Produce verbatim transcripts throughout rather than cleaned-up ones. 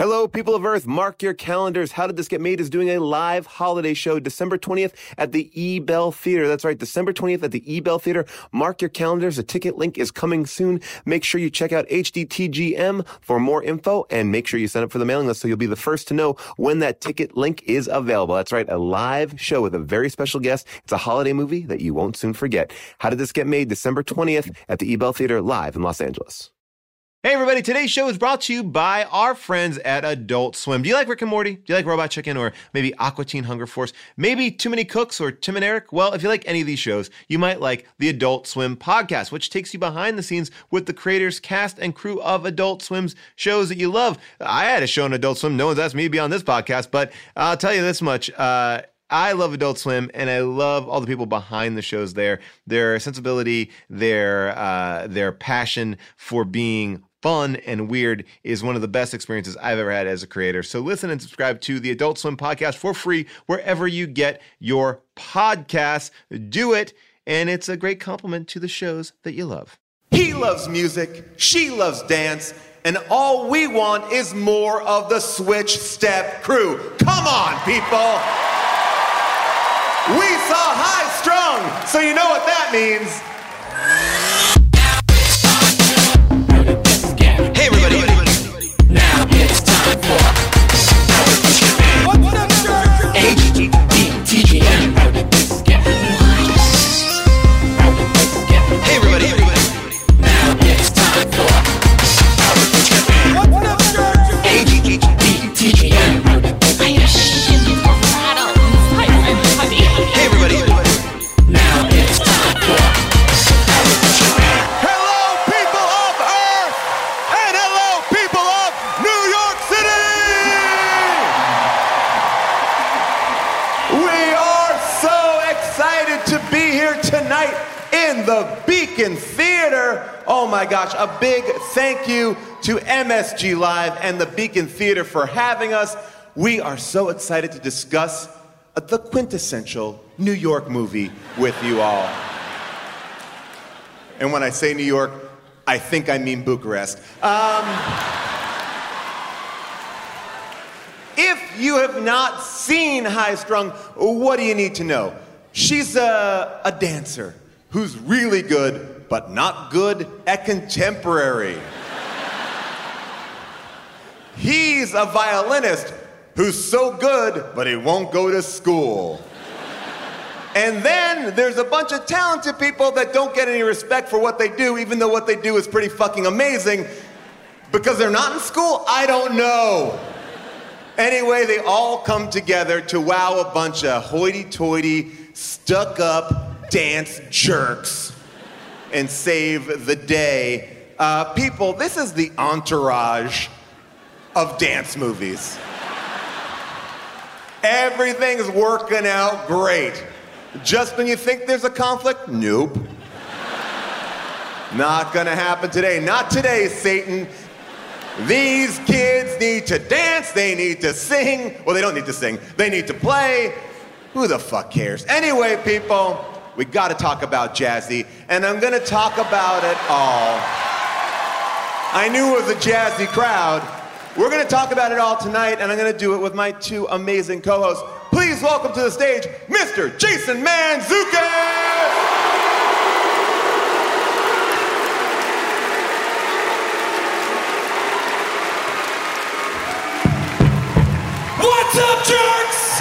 Hello, people of Earth. Mark your calendars. How Did This Get Made is doing a live holiday show December twentieth at the E-Bell Theater. That's right, December twentieth at the E-Bell Theater. Mark your calendars. A ticket link is coming soon. Make sure you check out H D T G M for more info, and make sure you sign up for the mailing list so you'll be the first to know when that ticket link is available. That's right, a live show with a very special guest. It's a holiday movie that you won't soon forget. How Did This Get Made? December twentieth at the E-Bell Theater, live in Los Angeles. Hey everybody, today's show is brought to you by our friends at Adult Swim. Do you like Rick and Morty? Do you like Robot Chicken or maybe Aqua Teen Hunger Force? Maybe Too Many Cooks or Tim and Eric? Well, if you like any of these shows, you might like the Adult Swim podcast, which takes you behind the scenes with the creators, cast, and crew of Adult Swim's shows that you love. I had a show on Adult Swim. No one's asked me to be on this podcast, but I'll tell you this much. Uh, I love Adult Swim, and I love all the people behind the shows there. Their sensibility, their uh, their passion for being fun and weird is one of the best experiences I've ever had as a creator. So listen and subscribe to the Adult Swim podcast for free wherever you get your podcasts. Do it, and it's a great compliment to the shows that you love. He loves music, she loves dance, and all we want is more of the Switch Step crew. Come on, people! We saw High Strung, so you know what that means. Hey everybody, now it's time for What up, H D T G M. Hey everybody, now it's time for What up, H D T G M. Hey everybody, now it's time for tonight in the Beacon Theater. Oh my gosh, a big thank you to M S G Live and the Beacon Theater for having us. We are so excited to discuss the quintessential New York movie with you all. And when I say New York, I think I mean Bucharest. Um, if you have not seen High Strung, what do you need to know? She's a, a dancer who's really good, but not good at contemporary. He's a violinist who's so good, but he won't go to school. And then there's a bunch of talented people that don't get any respect for what they do, even though what they do is pretty fucking amazing. Because they're not in school? I don't know. Anyway, they all come together to wow a bunch of hoity-toity, stuck-up dance jerks and save the day. Uh, people, this is the Entourage of dance movies. Everything's working out great. Just when you think there's a conflict, nope. Not gonna happen today. Not today, Satan. These kids need to dance, they need to sing. Well, they don't need to sing, they need to play. Who the fuck cares? Anyway, people, we gotta talk about Jazzy, and I'm gonna talk about it all. I knew it was a jazzy crowd. We're gonna talk about it all tonight, and I'm gonna do it with my two amazing co-hosts. Please welcome to the stage, Mister Jason Mantzoukas! What's up, jerks?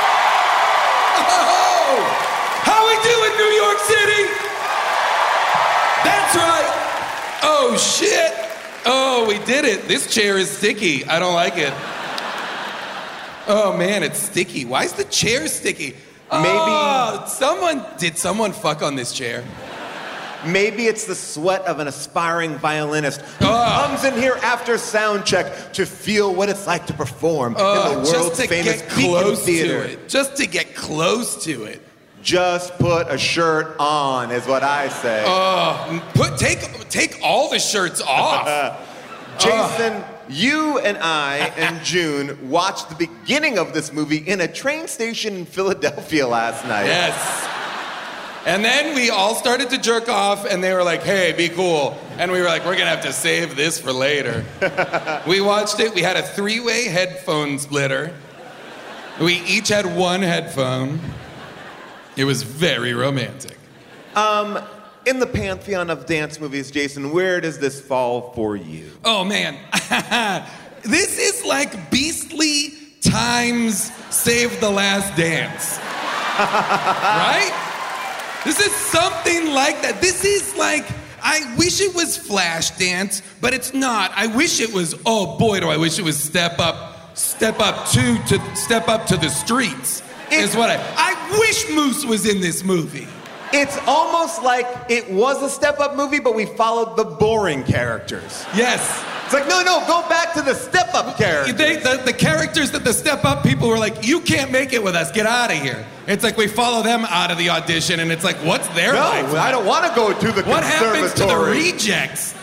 Oh, how we doing, New York City? That's right. Oh, shit. Oh, we did it. This chair is sticky. I don't like it. Oh, man, it's sticky. Why is the chair sticky? Maybe... Oh, someone... Did someone fuck on this chair? Maybe it's the sweat of an aspiring violinist who oh. comes in here after sound check to feel what it's like to perform oh, in the world's just to famous get Beacon close Theater. to it. Just to get close to it. Just put a shirt on, is what I say. Oh, put take take all the shirts off. Jason, oh. you and I and June watched the beginning of this movie in a train station in Philadelphia last night. Yes. And then we all started to jerk off, and they were like, hey, be cool. And we were like, we're gonna have to save this for later. We watched it, we had a three-way headphone splitter. We each had one headphone. It was very romantic. Um, in the pantheon of dance movies, Jason, where does this fall for you? Oh, man. This is like Beastly times Save the Last Dance. Right? This is something like that. This is like, I wish it was Flashdance, but it's not. I wish it was, oh boy, do I wish it was Step Up. Step up to, to step up to the streets is what I. I wish Moose was in this movie. It's almost like it was a Step Up movie, but we followed the boring characters. Yes. It's like, no, no, go back to the Step Up characters. They, the, the characters that the Step Up people were like, you can't make it with us, get out of here. It's like we follow them out of the audition, and it's like, what's their no, life? I don't want to go to the What happens to the conservatory. rejects?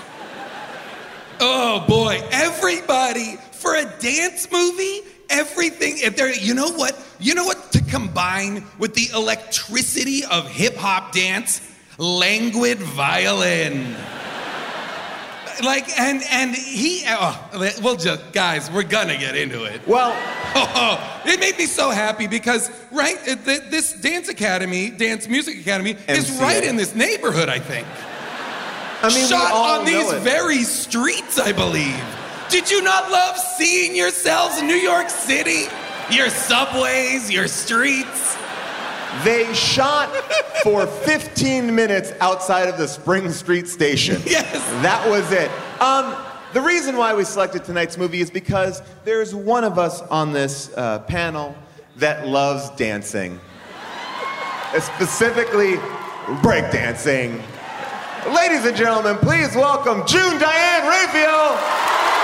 Oh boy, everybody. For a dance movie, everything, if there, you know what? You know what to combine with the electricity of hip-hop dance? Languid violin. Like, and and he, oh, we'll just, guys, we're gonna get into it. Well, oh, it made me so happy because, right, it, this dance academy, dance music academy, M C A. is right in this neighborhood, I think. I mean, Shot we all on these know it. very streets, I believe. Did you not love seeing yourselves in New York City? Your subways, your streets? They shot for fifteen minutes outside of the Spring Street station. Yes. That was it. Um, the reason why we selected tonight's movie is because there's one of us on this uh, panel that loves dancing. Uh, Specifically, breakdancing. Ladies and gentlemen, please welcome June Diane Raphael.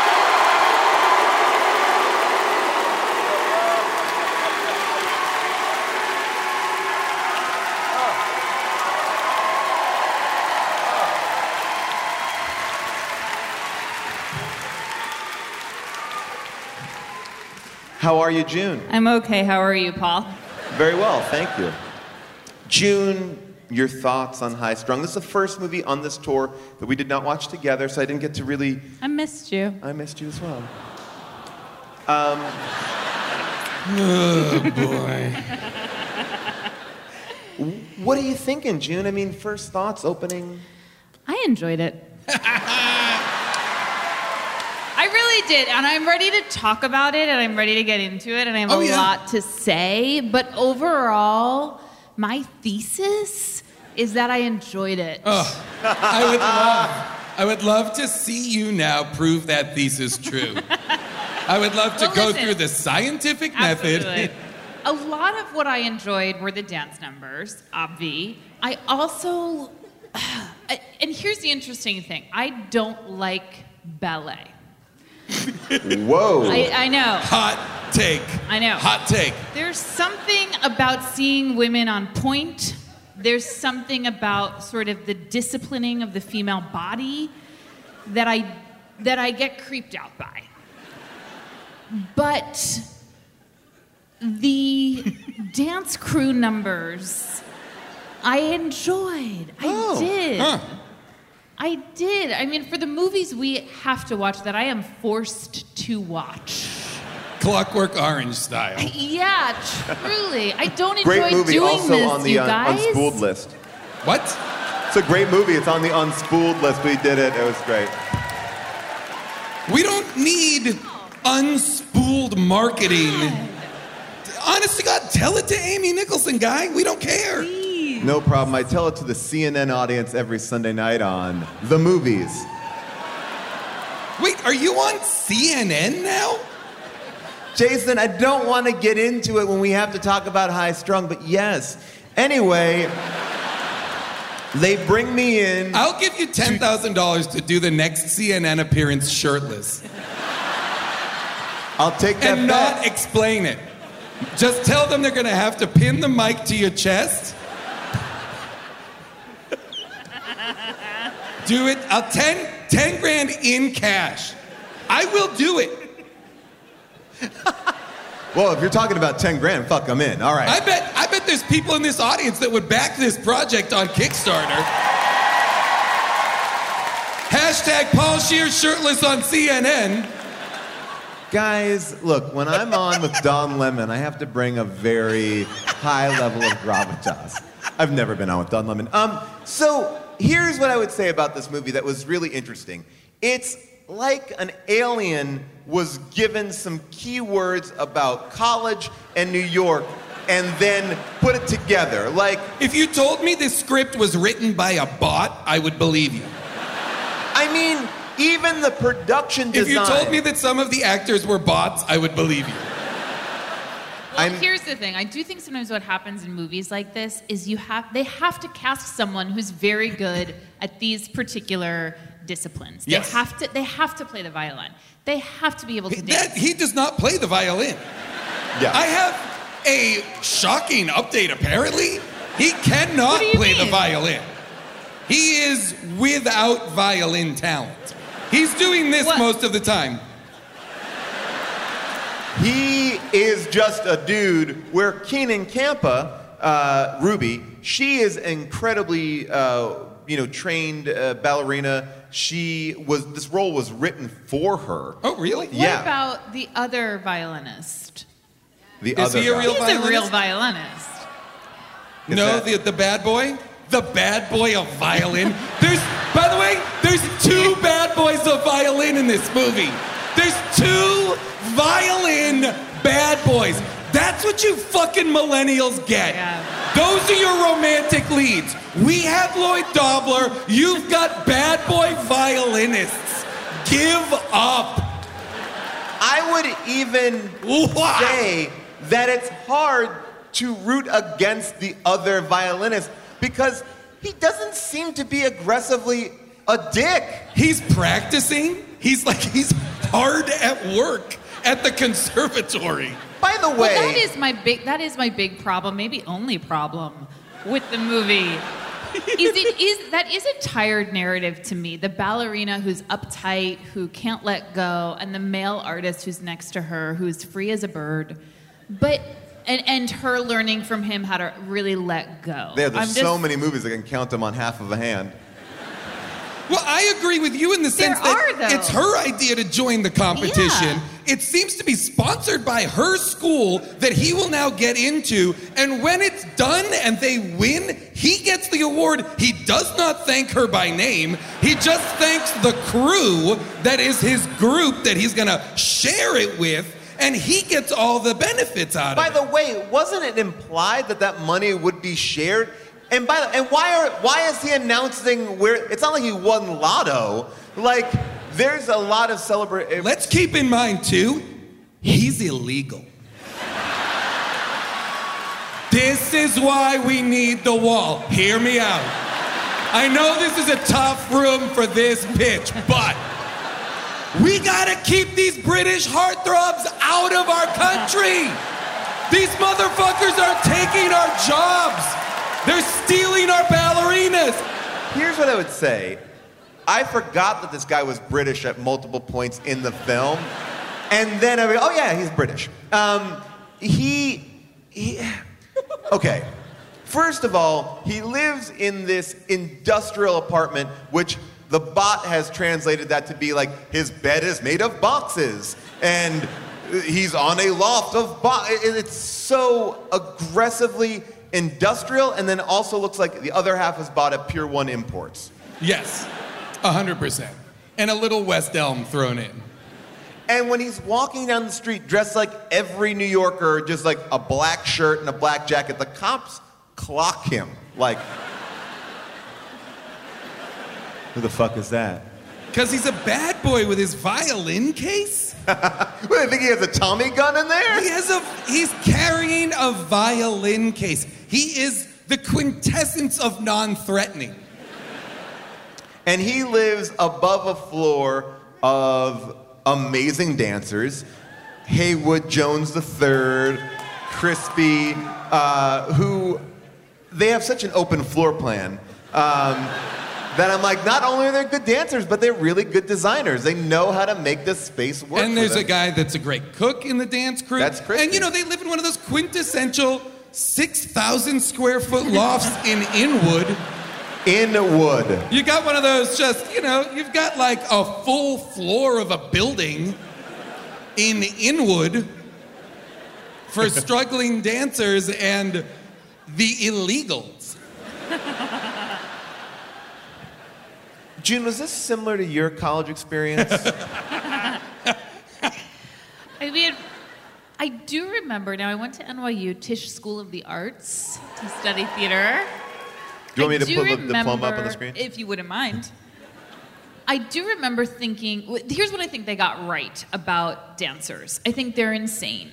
How are you, June? I'm okay. How are you, Paul? Very well, thank you. June, your thoughts on High Strung. This is the first movie on this tour that we did not watch together, so I didn't get to really... I missed you. I missed you as well. Um, Oh, boy. what are you thinking, June? I mean, first thoughts, opening... I enjoyed it. I really did, and I'm ready to talk about it, and I'm ready to get into it, and I have Oh, a yeah. lot to say, but overall, my thesis is that I enjoyed it. Oh, I would love, I would love to see you now prove that thesis true. I would love to Well, go listen. through the scientific Absolutely. method. A lot of what I enjoyed were the dance numbers, obvi. I also, and here's the interesting thing, I don't like ballet. Whoa. I, I know. Hot take. I know. Hot take. There's something about seeing women on point. There's something about sort of the disciplining of the female body that I that I get creeped out by. But the dance crew numbers, I enjoyed. I Oh. did. Huh. I did. I mean, for the movies we have to watch that I am forced to watch. Clockwork Orange style. Yeah, truly. I don't Great enjoy movie, doing also this, on the you uh, guys. unspooled list. What? It's a great movie. It's on the unspooled list. We did it. It was great. We don't need unspooled marketing. Honest to God, tell it to Amy Nicholson, guy. We don't care. Please. No problem. I tell it to the C N N audience every Sunday night on The Movies. Wait, are you on C N N now? Jason, I don't want to get into it when we have to talk about High Strung, but yes. Anyway, they bring me in. I'll give you ten thousand dollars to do the next C N N appearance shirtless. I'll take that And bet. not explain it. Just tell them they're gonna have to pin the mic to your chest. Do it. I'll ten, ten grand in cash. I will do it. Well, if you're talking about ten grand, fuck, I'm in. All right. I bet I bet there's people in this audience that would back this project on Kickstarter. Hashtag Paul Scheer shirtless on C N N. Guys, look, when I'm on with Don Lemon, I have to bring a very high level of gravitas. I've never been on with Don Lemon. Um, so here's what I would say about this movie that was really interesting. It's like an alien was given some keywords about college and New York and then put it together. Like, if you told me this script was written by a bot, I would believe you. I mean, even the production design. If you told me that some of the actors were bots, I would believe you. Well, I'm, here's the thing. I do think sometimes what happens in movies like this is you have they have to cast someone who's very good at these particular disciplines. Yes. They have to they have to play the violin. They have to be able to That, dance. he does not play the violin. Yeah. I have a shocking update, apparently. He cannot What do you play mean? the violin. He is without violin talent. He's doing this What? most of the time. He is just a dude where Keenan Campa, uh, Ruby, she is incredibly, uh, you know, trained uh, ballerina. She was, this role was written for her. Oh, really? What Yeah. about the other violinist? The Is other he a guy. real He's violinist? a real violinist. Is No, that- the, the bad boy? The bad boy of violin. There's, by the way, there's two bad boys of violin in this movie. There's two violin bad boys. That's what you fucking millennials get. Yeah. Those are your romantic leads. We have Lloyd Dobler. You've got bad boy violinists. Give up. I would even Wow. say that it's hard to root against the other violinist because he doesn't seem to be aggressively a dick. He's practicing. He's like, he's hard at work at the conservatory. By the way, Well, that is my big that is my big problem, maybe only problem with the movie. is it is that is a tired narrative to me. The ballerina who's uptight, who can't let go, and the male artist who's next to her, who's free as a bird. But and and her learning from him how to really let go. yeah, there's I'm so just- many movies I can count them on half of a hand. Well, I agree with you in the sense There that are, though. it's her idea to join the competition. Yeah. It seems to be sponsored by her school that he will now get into. And when it's done and they win, he gets the award. He does not thank her by name. He just thanks the crew that is his group that he's going to share it with. And he gets all the benefits out By of it. the way, wasn't it implied that that money would be shared? And by the, and why are why is he announcing where? It's not like he won Lotto. Like there's a lot of celebrate. Let's keep in mind, too, he's illegal. This is why we need the wall. Hear me out. I know this is a tough room for this pitch, but we gotta keep these British heartthrobs out of our country. These motherfuckers are taking our jobs. They're stealing our ballerinas. Here's what I would say. I forgot that this guy was British at multiple points in the film, and then I, oh yeah, he's British. Um, he, he, okay. First of all, he lives in this industrial apartment, which the bot has translated that to be like his bed is made of boxes, and he's on a loft of boxes. It's so aggressively industrial, and then also looks like the other half is bought at Pier One Imports. Yes, one hundred percent. And a little West Elm thrown in. And when he's walking down the street dressed like every New Yorker, just like a black shirt and a black jacket, the cops clock him. Like, who the fuck is that? Because he's a bad boy with his violin case? Wait, I think he has a Tommy gun in there? He has a, he's carrying a violin case. He is the quintessence of non-threatening. And he lives above a floor of amazing dancers. Haywood Jones the third, Crispy, uh, who, they have such an open floor plan. Um, that I'm like, not only are they good dancers, but they're really good designers. They know how to make this space work. And for there's them. a guy that's a great cook in the dance crew. That's Christy. And you know, they live in one of those quintessential six thousand square foot lofts in Inwood. In wood. You got one of those just, you know, you've got like a full floor of a building in Inwood for struggling dancers and the illegals. June, was this similar to your college experience? I mean, I do remember, now I went to N Y U, Tisch School of the Arts, to study theater. Do you want I me to do put the diploma up on the remember, screen? If you wouldn't mind. I do remember thinking, here's what I think they got right about dancers. I think they're insane.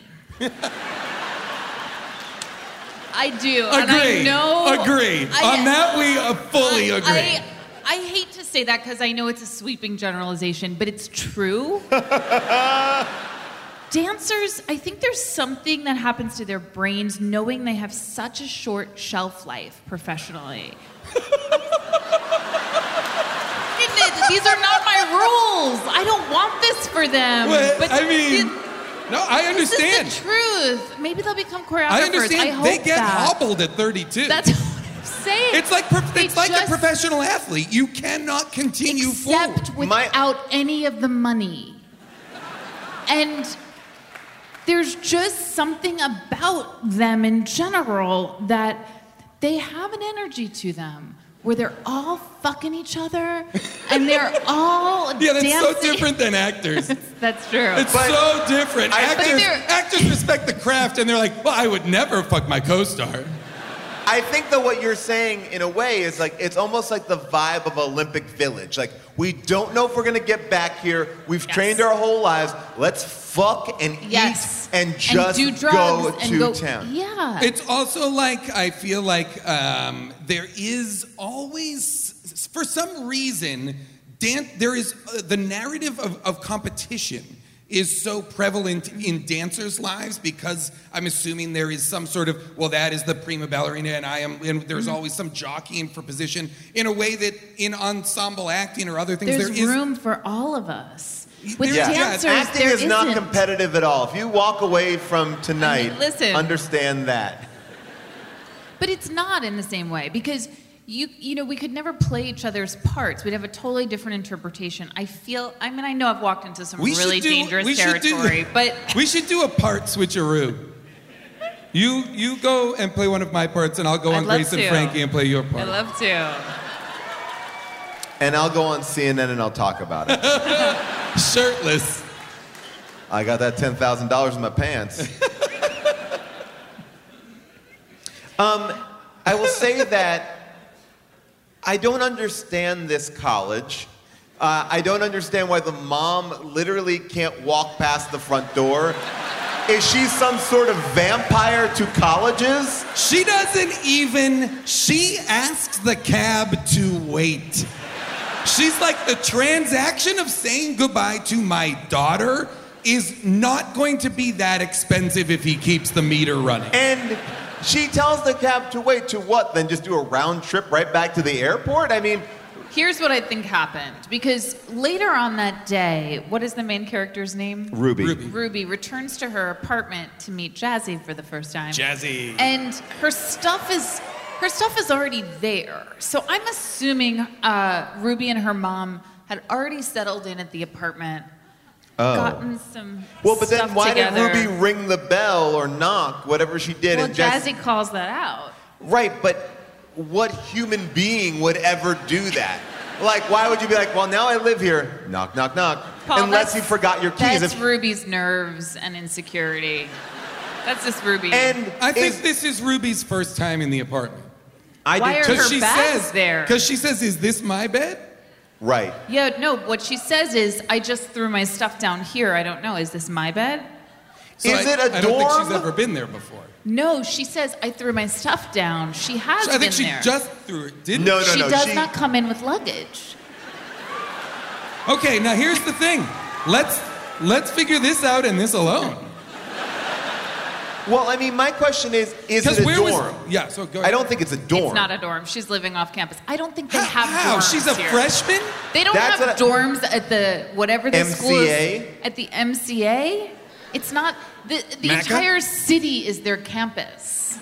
I do. And Agree. I know, Agree. I- On that, we uh, fully I- agree. I, I hate to say that because I know it's a sweeping generalization, but it's true. Dancers, I think there's something that happens to their brains knowing they have such a short shelf life professionally. These are not my rules. I don't want this for them. Well, but I mean, th- no, I understand. This is the truth. Maybe they'll become choreographers. I understand. I hope They get that. hobbled at thirty-two. That's what I'm saying. It's like pro- They it's like just- a professional athlete. You cannot continue except forward. without any of the money. And there's just something about them in general that they have an energy to them where they're all fucking each other and they're all Yeah, that's dancing. so different than actors. That's true. It's But so different. I think Actors, they're- actors respect the craft, and they're like, well, I would never fuck my co-star. I think that what you're saying, in a way, is like it's almost like the vibe of Olympic Village. Like, we don't know if we're gonna get back here. We've Yes. trained our whole lives. Let's fuck and Yes. eat and just do drugs go and to go, town. Yeah. It's also like, I feel like um, there is always, for some reason, dan- there is uh, the narrative of, of competition is so prevalent in dancers' lives because I'm assuming there is some sort of, well, that is the prima ballerina and I am, and there's Mm-hmm. always some jockeying for position in a way that in ensemble acting or other things There's there is. room for all of us. With There- yeah, dancers, Acting there is not isn't. competitive at all. If you walk away from tonight, listen. understand that. But it's not in the same way because you you know we could never play each other's parts. We'd have a totally different interpretation. I feel. I mean, I know I've walked into some We really should do, dangerous we should do- territory, but we should do a part switcheroo. You you go and play one of my parts, and I'll go I'd on love Grace and to. Frankie and play your part. I love to. And I'll go on C N N and I'll talk about it. Shirtless. I got that ten thousand dollars in my pants. um, I will say that I don't understand this college. Uh, I don't understand why the mom literally can't walk past the front door. Is she some sort of vampire to colleges? She doesn't even. She asks the cab to wait. She's like, the transaction of saying goodbye to my daughter is not going to be that expensive if he keeps the meter running. And she tells the cab to wait to what? Then just do a round trip right back to the airport? I mean, Here's what I think happened because later on that day, what is the main character's name? Ruby. Ruby. Ruby returns to her apartment to meet Jazzy for the first time. Jazzy. And her stuff is her stuff is already there. So I'm assuming uh, Ruby and her mom had already settled in at the apartment, Oh. gotten some Well, but then stuff why together. did Ruby ring the bell or knock, whatever she did? Well, and just, Jazzy calls that out. Right, but what human being would ever do that? Like, why would you be like, well, now I live here, knock, knock, knock, Paul, uness that's- you forgot your keys. That's If- Ruby's nerves and insecurity. That's just Ruby. and I think is- this is Ruby's first time in the apartment. I Why did are too. her she bags says, there? Because she says, is this my bed? Right. Yeah, no, what she says is, I just threw my stuff down here. I don't know. Is this my bed? So Is I- it a I don't think dorm? she's ever been there before. No, she says, I threw my stuff down. She has I been think she there. just threw it, didn't No, no, she no. does she, not come in with luggage. Okay, now here's the thing. Let's let's figure this out and this alone. Well, I mean, my question is, is it a where dorm? was yeah? So go I ahead. don't think it's a dorm. It's not a dorm. She's living off campus. I don't think they How? have how? dorms She's a here. freshman. They don't That's have what I- dorms at the whatever the school M C A? is. At the M C A? It's not the the Mecca? entire city is their campus.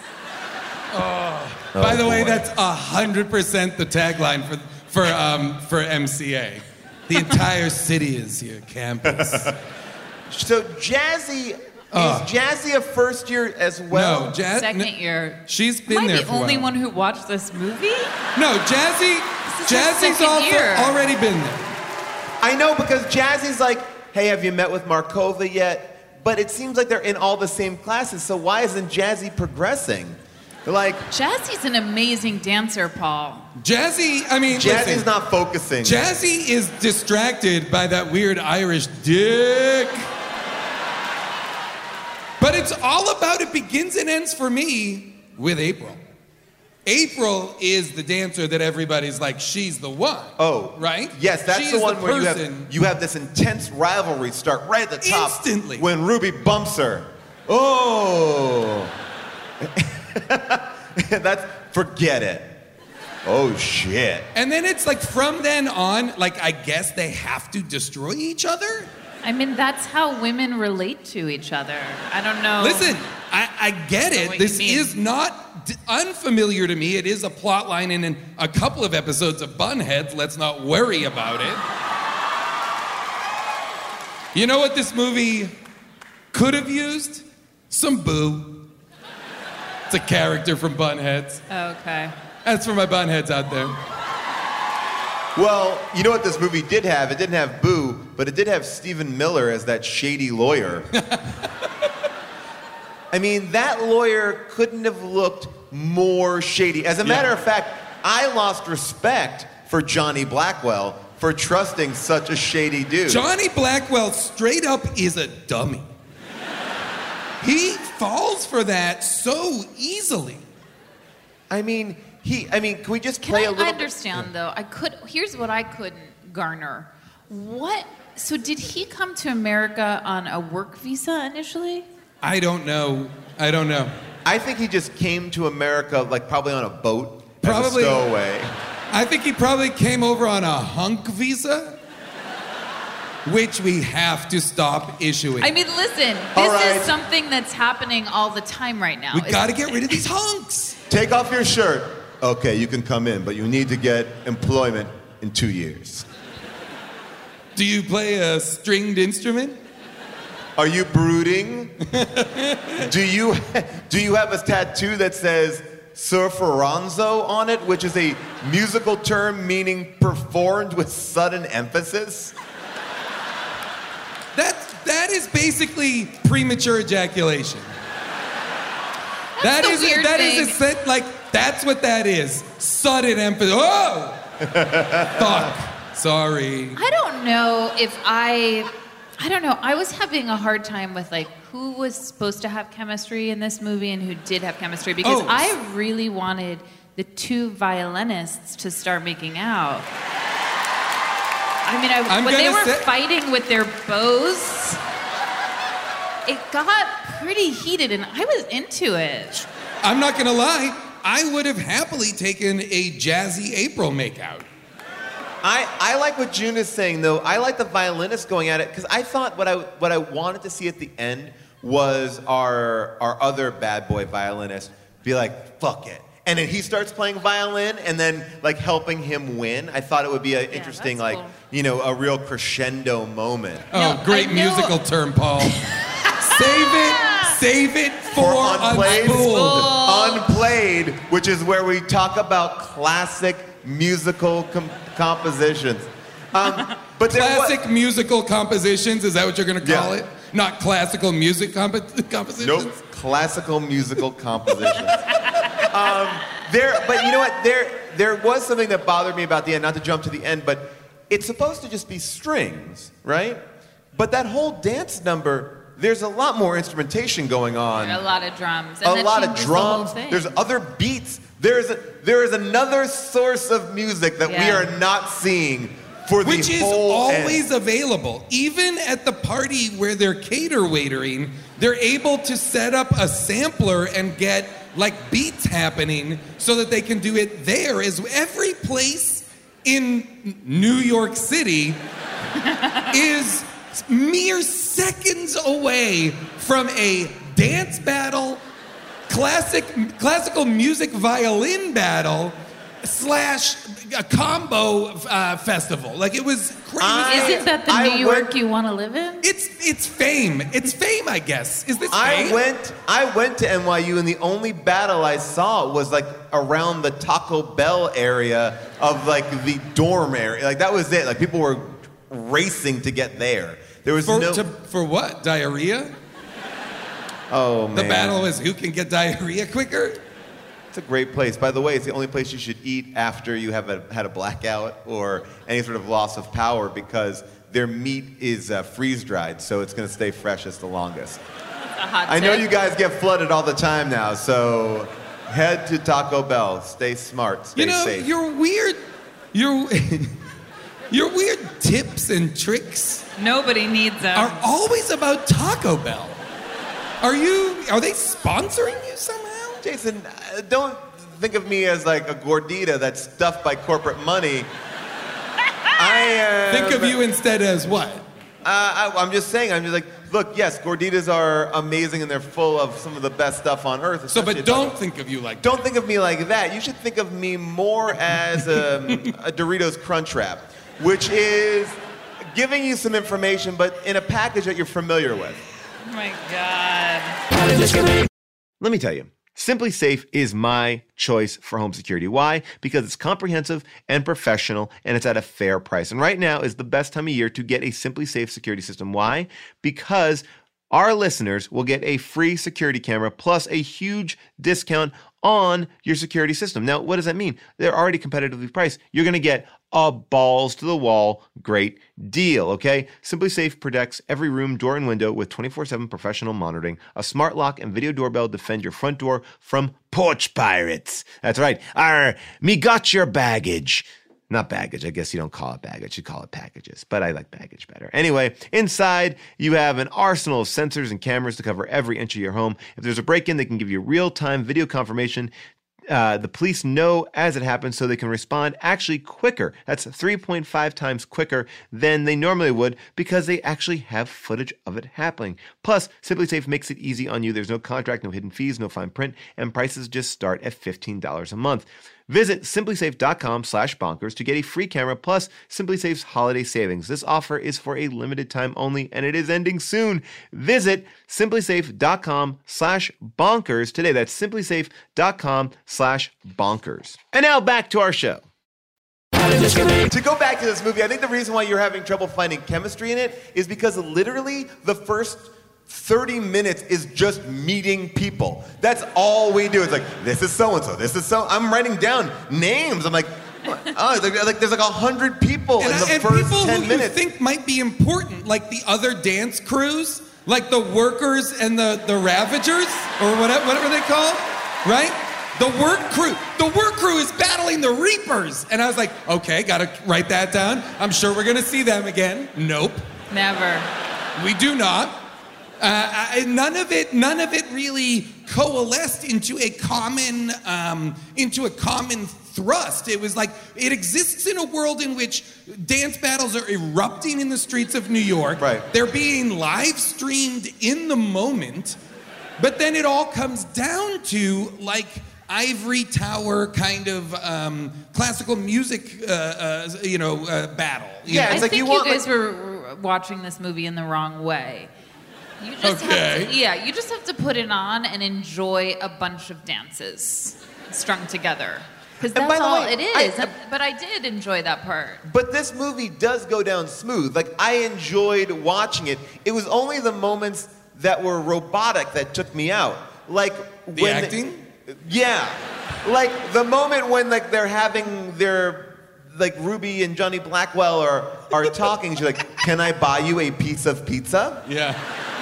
By the way, boy. that's a hundred percent the tagline for for um, for M C A. The entire city is your campus. So Jazzy, Ugh. is Jazzy a first year as well? No, Jazz. Second no, year. She's been Am I there the for a only while. one who watched this movie? No, Jazzy. This is her Jazzy's second also year. already been there. I know, because Jazzy's like, hey, have you met with Markova yet? But it seems like they're in all the same classes, so why isn't Jazzy progressing? Like, Jazzy's an amazing dancer, Paul. Jazzy. I mean, Jazzy's listen, not focusing. Jazzy is distracted by that weird Irish dick. But it's all about, it begins and ends for me with April. April is the dancer that everybody's like, she's the one. Oh, right? Yes, that's She the is one where you have, person- you have this intense rivalry start right at the top. Instantly. When Ruby bumps her. Oh. That's, forget it. Oh, shit. And then it's like from then on, like I guess they have to destroy each other. I mean, that's how women relate to each other. I don't know. Listen, I, I get know it. what This you mean. is not d- unfamiliar to me. It is a plot line in, in a couple of episodes of Bunheads. Let's not worry about it. You know what this movie could have used? Some Boo. It's a character from Bunheads. Okay. That's for my Bunheads out there. Well, you know what this movie did have? It didn't have Boo, but it did have Stephen Miller as that shady lawyer. I mean, that lawyer couldn't have looked more shady. As a matter Yeah. of fact, I lost respect for Johnny Blackwell for trusting such a shady dude. Johnny Blackwell straight up is a dummy. He falls for that so easily. I mean, he. I mean, can we just Can play I a little? understand though? I could. Here's what I couldn't garner. What? So did he come to America on a work visa initially? I don't know. I don't know. I think he just came to America, like probably on a boat, Probably- as a stowaway. I think he probably came over on a hunk visa, which we have to stop issuing. I mean, listen. All This right. is something that's happening all the time right now. we It's- got to get rid of these hunks. Take off your shirt. Okay, you can come in, but you need to get employment in two years. Do you play a stringed instrument? Are you brooding? do you do you have a tattoo that says surferanzo on it, which is a musical term meaning performed with sudden emphasis? That that is basically premature ejaculation. That the is weird that is a thing. set like that's what that is. Sudden emphasis. Oh, fuck. Sorry. I don't know if I. I don't know. I was having a hard time with like who was supposed to have chemistry in this movie and who did have chemistry because Oh. I really wanted the two violinists to start making out. I mean, I, I'm when they gonna were say- fighting with their bows, it got pretty heated, and I was into it. I'm not gonna lie. I would have happily taken a Jazzy April makeout. I, I like what June is saying though. I like the violinist going at it because I thought what I what I wanted to see at the end was our our other bad boy violinist be like, fuck it. And then he starts playing violin and then like helping him win. I thought it would be an interesting, that's like, cool. you know, a real crescendo moment. Oh, No, great I know- musical term, Paul. Save it, save it for, For Unplayed? Unspooled. Unplayed, which is where we talk about classic musical com- compositions. Um, but there wa- Classic musical compositions, is that what you're gonna call Yeah. it? Not classical music compo- compositions? Nope. Classical musical compositions. um, there, but you know what? There, there was something that bothered me about the end. Not to jump to the end, but it's supposed to just be strings, right? But that whole dance number, there's a lot more instrumentation going on. A lot of drums. And A that lot of changes the whole drums. thing. There's other beats. There's a, there is another source of music that we Yeah. are not seeing for the Which is whole always end. available. Even at the party where they're cater waitering, they're able to set up a sampler and get like beats happening so that they can do it there. Is every place in New York City is mere seconds away from a dance battle, classic classical music violin battle, slash a combo uh, festival. Like it was crazy. I- Isn't that the I New York went- you want to live in? It's it's fame. It's fame, I guess. Is this I fame? went I went to N Y U and the only battle I saw was like around the Taco Bell area of like the dorm area. Like that was it. Like people were racing to get there. There was for, no to, for what? Diarrhea? Oh man. The battle is who can get diarrhea quicker? It's a great place. By the way, it's the only place you should eat after you have a, had a blackout or any sort of loss of power because their meat is uh, freeze-dried, so it's going to stay freshest the longest. That's a hot I know tip. you guys get flooded all the time now, so head to Taco Bell. Stay smart. Stay You know, safe. your weird, your, your weird tips and tricks Nobody needs them. are always about Taco Bell. Are you? Are they sponsoring you somehow? Jason, uh, don't think of me as like a gordita that's stuffed by corporate money. I uh, Think of you instead as what? Uh, I, I'm just saying. I'm just like, look. Yes, gorditas are amazing and they're full of some of the best stuff on earth. So, especially but at don't Taco- think of you like. Don't think of me like that. You should think of me more as a, a Doritos Crunch Wrap, which is giving you some information, but in a package that you're familiar with. Oh my God. Let me tell you, Simply Safe is my choice for home security. Why? Because it's comprehensive and professional, and it's at a fair price. And right now is the best time of year to get a Simply Safe security system. Why? Because our listeners will get a free security camera plus a huge discount on your security system. Now, what does that mean? They're already competitively priced. You're going to get a balls to the wall great deal, okay? Simply Safe protects every room, door, and window with twenty-four seven professional monitoring. A smart lock and video doorbell defend your front door from porch pirates. That's right. Arr, me got your baggage. Not baggage. I guess you don't call it baggage. You call it packages. But I like baggage better. Anyway, inside, you have an arsenal of sensors and cameras to cover every inch of your home. If there's a break-in, they can give you real-time video confirmation. Uh, the police know as it happens so they can respond actually quicker. That's three point five times quicker than they normally would because they actually have footage of it happening. Plus, Simply Safe makes it easy on you. There's no contract, no hidden fees, no fine print, and prices just start at fifteen dollars a month. Visit simplysafe.com slash bonkers to get a free camera plus Simply Safe's holiday savings. This offer is for a limited time only, and it is ending soon. Visit simplysafe.com slash bonkers today. That's simplysafe.com slash bonkers. And now back to our show. To go back to this movie, I think the reason why you're having trouble finding chemistry in it is because literally the first thirty minutes is just meeting people. That's all we do. It's like, this is so-and-so, this is so... I'm writing down names. I'm like, oh, like, like there's like a hundred people And, in the I- and first people ten who minutes. you think might be important, like the other dance crews, like the workers and the, the ravagers, or whatever, whatever they call, right? The work crew. The work crew is battling the Reapers. And I was like, okay, gotta write that down. I'm sure we're gonna see them again. Nope. Never. We do not. Uh, I, none of it, none of it really coalesced into a common, um, into a common thrust. It was like it exists in a world in which dance battles are erupting in the streets of New York. Right. They're being live streamed in the moment, but then it all comes down to like ivory tower kind of um, classical music, uh, uh, you know, uh, battle. you Yeah, know? it's I like think you you, want, guys were watching this movie in the wrong way. You just Okay. have to, yeah, you just have to put it on and enjoy a bunch of dances strung together. Because And by that's the all way, it I- is. And- but I did enjoy that part. But this movie does go down smooth. Like, I enjoyed watching it. It was only the moments that were robotic that took me out. Like, The when acting? yeah. Like, the moment when, like, they're having their, like, Ruby and Johnny Blackwell are, are talking. She's like, can I buy you a piece of pizza? Yeah.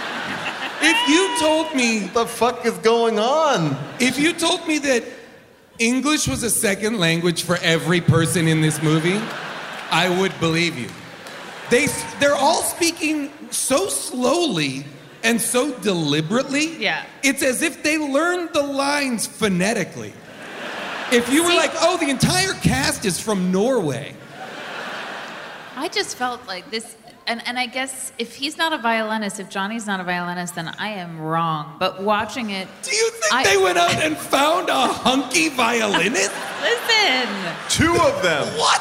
If you told me, What the fuck is going on? if you told me that English was a second language for every person in this movie, I would believe you. They, they're all speaking so slowly and so deliberately. Yeah. It's as if they learned the lines phonetically. If you were See- like, oh, the entire cast is from Norway. I just felt like this, and, and I guess if he's not a violinist, if Johnny's not a violinist, then I am wrong. But watching it, Do you think I- they went out and found a hunky violinist? listen, Two of them. What?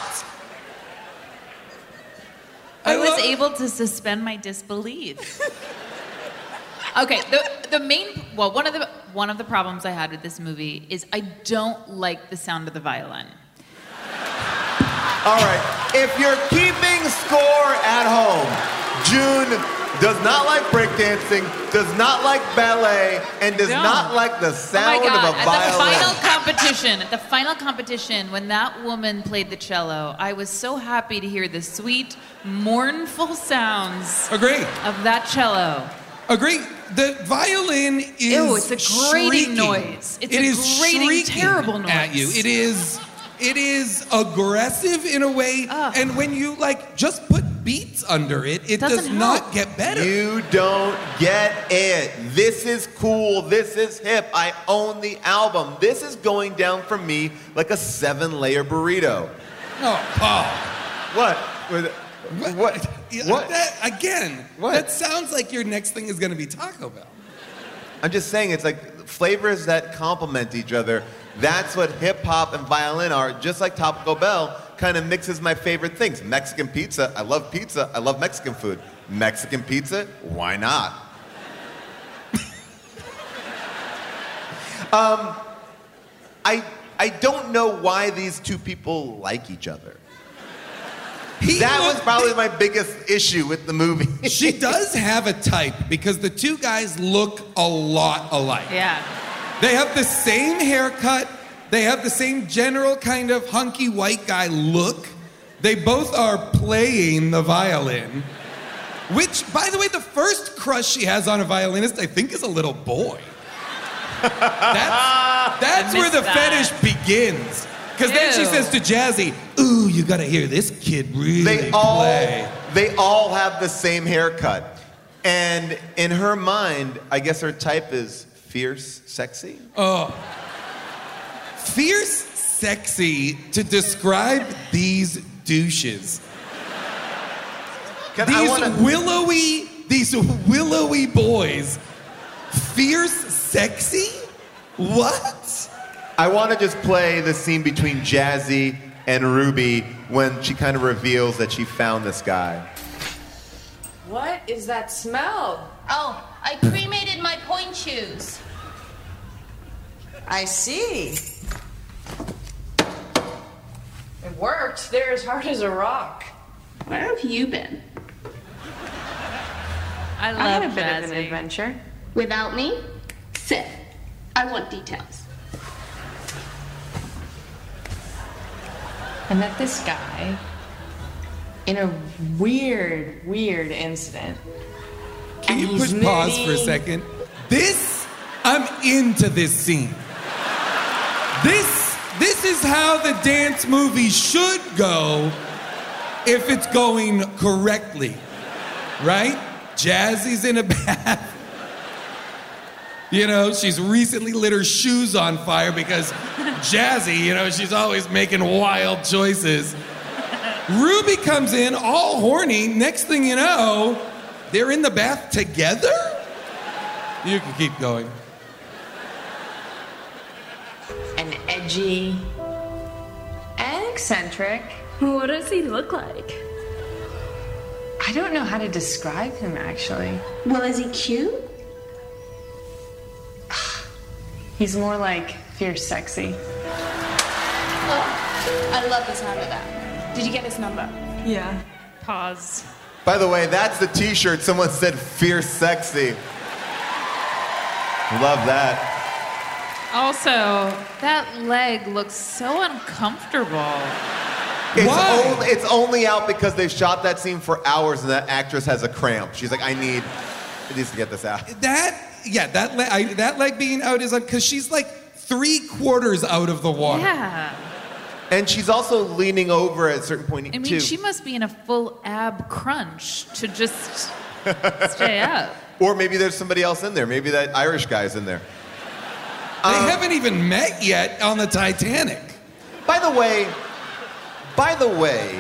I, I was love- able to suspend my disbelief. Okay, the the main well one of the one of the problems I had with this movie is I don't like the sound of the violin. All right, if you're keeping score at home, June does not like breakdancing, does not like ballet, and does No. not like the Oh my sound God! of a At violin. the final competition, at the final competition, when that woman played the cello, I was so happy to hear the sweet, mournful sounds Agree. of that cello. Agree. The violin is Ew, it's a grating shrieking. noise. It's It a is grating, shrieking terrible noise. at you. It is, it is aggressive in a way, Ugh. and when you like just put beats under it, it Doesn't does not help. get better. You don't get it. This is cool. This is hip. I own the album. This is going down for me like a seven-layer burrito. Oh, Paul. What? What? What? Yeah, What? That, again, What? that sounds like your next thing is going to be Taco Bell. I'm just saying, it's like flavors that complement each other. That's what hip hop and violin are. Just like Taco Bell kind of mixes my favorite things. Mexican pizza. I love pizza. I love Mexican food. Mexican pizza. Why not? um, I I don't know why these two people like each other. He That was looked- probably my biggest issue with the movie. She does have a type because the two guys look a lot alike. Yeah. They have the same haircut. They have the same general kind of hunky white guy look. They both are playing the violin. Which, by the way, the first crush she has on a violinist, I think, is a little boy. That's, that's I where the missed that. fetish begins. Because then she Ew. says to Jazzy, ooh, you gotta hear this kid really They all play. they all have the same haircut. And in her mind, I guess her type is fierce, sexy. Fierce, sexy to describe these douches. Can I These wanna, willowy, these willowy boys. Fierce, sexy? What? I want to just play the scene between Jazzy and Ruby when she kind of reveals that she found this guy. What is that smell? Oh, I cremated my point shoes. I see. It worked. They're as hard as a rock. Where have you been? I love I had a bit of an Jazzy. adventure. Without me? Sit. I want details. I met this guy in a weird, weird incident. Can And you he's push pause for a moody. second? This, I'm into this scene. This, this is how the dance movie should go if it's going correctly, right? Jazzy's in a bath. You know, she's recently lit her shoes on fire because Jazzy, you know, she's always making wild choices. Ruby comes in all horny. Next thing you know, they're in the bath together? You can keep going. And edgy. And eccentric. What does he look like? I don't know how to describe him, actually. Well, is he cute? He's more like fierce, sexy. Oh, I love the sound of that. Did you get his number? Yeah. Pause. By the way, that's the t-shirt. Someone said fierce, sexy. Love that. Also, that leg looks so uncomfortable. It's Why? only, it's only out because they shot that scene for hours and that actress has a cramp. She's like, I need, I need to get this out. That, yeah, that, le- I, that leg being out is because she's like three quarters out of the water. Yeah. And she's also leaning over at a certain point, I mean, too. she must be in a full ab crunch to just stay up. Or maybe there's somebody else in there. Maybe that Irish guy's in there. They Um, haven't even met yet on the Titanic. By the way, by the way,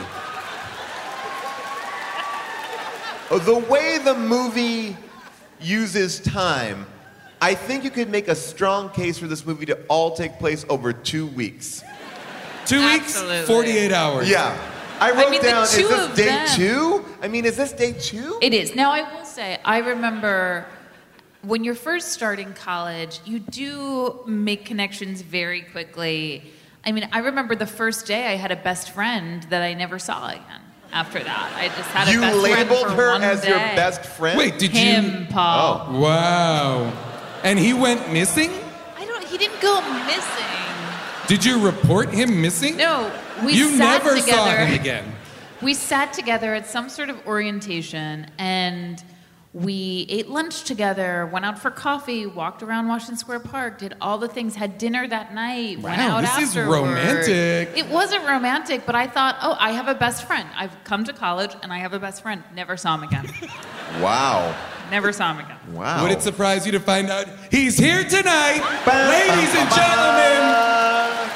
the way the movie uses time, I think you could make a strong case for this movie to all take place over two weeks. Two Absolutely. weeks, forty-eight hours. Yeah. I wrote mean, the down, is two this of day them- two? I mean, is this day two? It is. Now, I will say, I remember when you're first starting college, you do make connections very quickly. I mean, I remember the first day I had a best friend that I never saw again after that. I just had a You best friend labeled for her one as your day. best friend? Wait, did Him, you? Paul. Oh. Wow. And he went missing? I don't, he didn't go missing. Did you report him missing? No, we You sat never together. saw him again. We sat together at some sort of orientation and we ate lunch together, went out for coffee, walked around Washington Square Park, did all the things, had dinner that night, went Wow, out this is afterward. romantic. It wasn't romantic, but I thought, oh, I have a best friend. I've come to college and I have a best friend. Never saw him again. Wow. Never saw him again. Wow. Would it surprise you to find out he's here tonight? Ladies and gentlemen.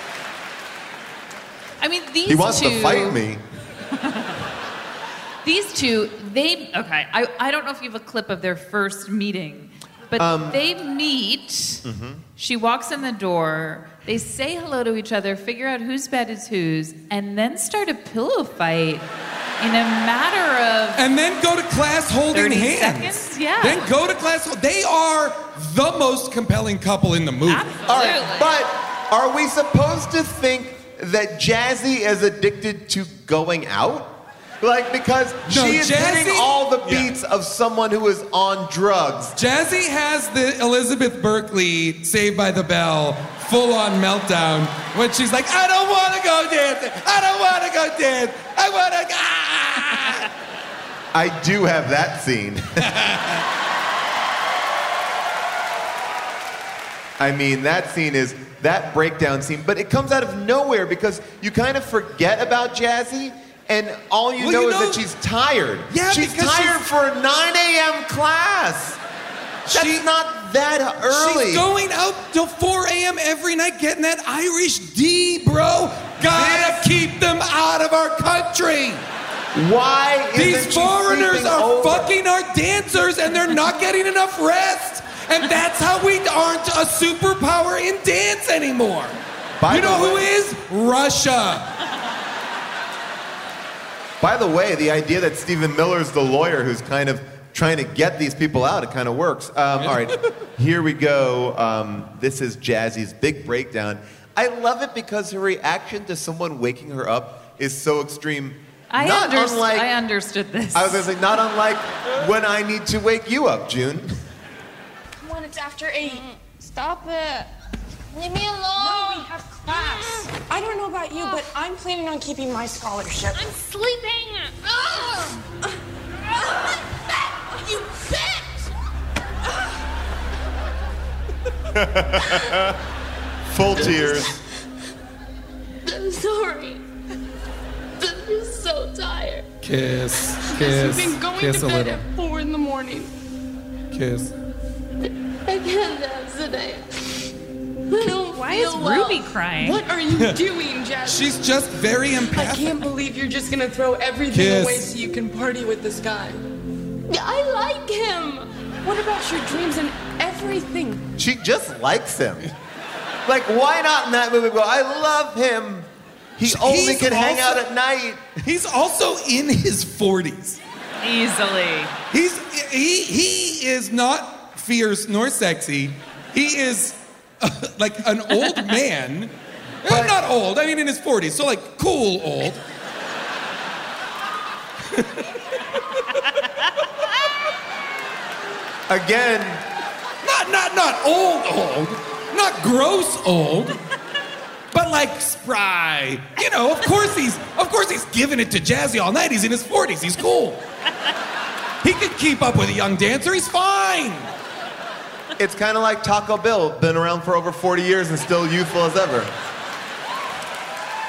I mean, these He wants two... to fight me. These two, they, okay, I, I don't know if you have a clip of their first meeting, but Um, they meet, mm-hmm. she walks in the door, they say hello to each other, figure out whose bed is whose, and then start a pillow fight in a matter of And then go to class holding thirty hands. seconds? Yeah. Then go to class. They are the most compelling couple in the movie. Absolutely. All right, but are we supposed to think that Jazzy is addicted to going out? Like, because No, she is Jazzy- hitting all the Yeah. beats of someone who is on drugs. Jazzy has the Elizabeth Berkley Saved by the Bell full-on meltdown when she's like, I don't want to go dancing. I don't want to go dance. I want to go. Ah! I do have that scene. I mean, that scene is that breakdown scene, but it comes out of nowhere because you kind of forget about Jazzy, and all you Well, know you is know- that she's tired. Yeah, she's because tired she's- for a nine a.m. class. That's She- not that early. She's going out till four a.m. every night getting that Irish D, bro. Gotta keep them out of our country. Why isn't These she foreigners sleeping are over? fucking our dancers and they're not getting enough rest. And that's how we aren't a superpower in dance anymore. By you the know who way- is? Russia. By the way, the idea that Stephen Miller's the lawyer who's kind of trying to get these people out, it kind of works. Um, all right, here we go. Um, this is Jazzy's big breakdown. I love it because her reaction to someone waking her up is so extreme. I, Not underst- unlike, I understood this. I was going to say, not unlike when I need to wake you up, June. Come on, it's after eight. Stop it. Leave me alone. No, we have class. I don't know about you, but I'm planning on keeping my scholarship. I'm sleeping. Ugh. You bitch! Full tears. I'm sorry. I'm just so tired. Kiss, I've kiss, been going kiss to a bed little. at four in the morning. Kiss. I can't dance today. I don't Why feel is well. Ruby crying? What are you doing, Jazz? She's just very I empathic. can't believe you're just gonna throw everything Kiss. away so you can party with this guy. I like him. What about your dreams and everything? She just likes him. Like, why not in that movie go, I love him. He only He's can hang out also- at night. He's also in his forties. Easily. He's he he is not fierce nor sexy. He is uh, like an old man. But- not old. I mean, in his forties. So like cool old. Again, Not not not old old. Not gross old. But like spry. You know, of course he's of course he's giving it to Jazzy all night. He's in his forties. He's cool. He could keep up with a young dancer. He's fine. it's kind of like Taco Bell, been around for over forty years and still youthful as ever.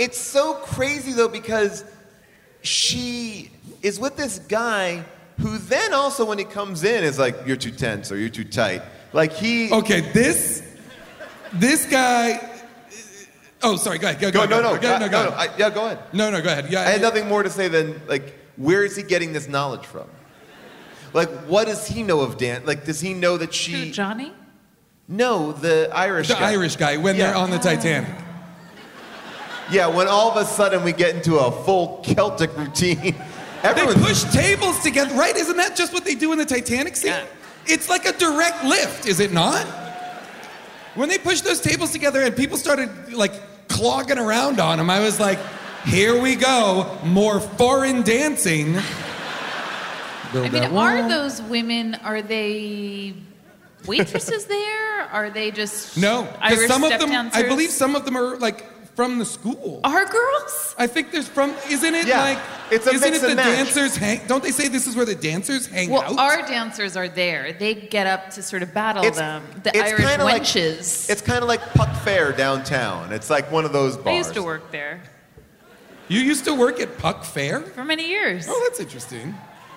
it's so crazy though because she is with this guy who then also when he comes in is like, you're too tense or you're too tight. Like he. Okay, this this guy. Oh, sorry. Go ahead. Go, Go, go, no, no, go, go, uh, no, go. no, no, I, yeah, go ahead. No, no, go ahead. Yeah, I had nothing more to say than like, where is he getting this knowledge from? Like, what does he know of Dan? Like, does he know that she? Who, Johnny? No, the Irish The guy. Irish guy when Yeah. they're on the Titanic. Yeah, when all of a sudden we get into a full Celtic routine. They Everyone's push tables together, right? Isn't that just what they do in the Titanic scene? Yeah. It's like a direct lift, is it not? When they pushed those tables together and people started like clogging around on them, I was like, here we go, more foreign dancing. I mean, are those women, are they waitresses there? Are they just No, because Irish some of step them, dancers? I believe some of them are like from the school. Are girls? I think there's from, isn't it Yeah, like, it's a isn't mix it the and match. dancers hang, don't they say this is where the dancers hang Well, out? our dancers are there. They get up to sort of battle It's- them. The it's Irish kinda like- wenches. It's kind of like Puck Fair downtown. It's like one of those bars. I used to work there You used to work at Puck Fair? for many years. Oh, that's interesting.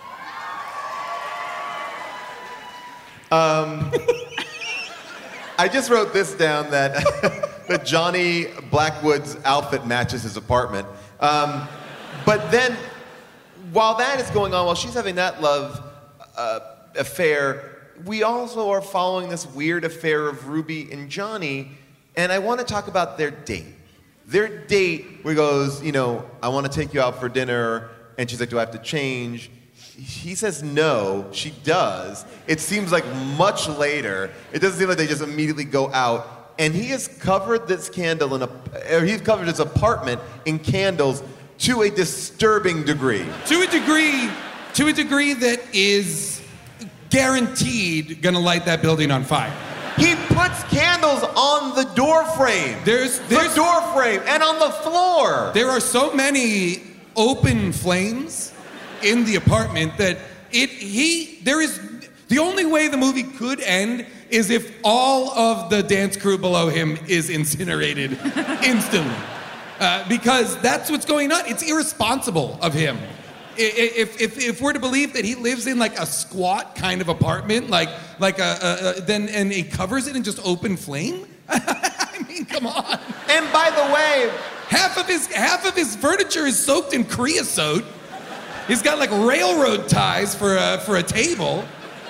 I just wrote this down that that Johnny Blackwood's outfit matches his apartment. Um, but then, while that is going on, while she's having that love uh, affair, we also are following this weird affair of Ruby and Johnny, and I want to talk about their date. Their date, where he goes, you know, I want to take you out for dinner, and she's like, do I have to change? He says no, she does. It seems like much later. It doesn't seem like they just immediately go out. And he has covered this candle in a, or he's covered his apartment in candles to a disturbing degree. To a degree, to a degree that is guaranteed gonna light that building on fire. He puts candles on the door frame. There's, there's, the door frame and on the floor. there are so many open flames in the apartment that it, he, there is, the only way the movie could end is if all of the dance crew below him is incinerated instantly. Uh, because that's what's going on. It's irresponsible of him. I- i- If, if, if we're to believe that he lives in like a squat kind of apartment, like, like a, a, a then, and he covers it in just open flame? I mean, come on. And by the way, Half of his, half of his furniture is soaked in creosote. He's got like railroad ties for a, for a table.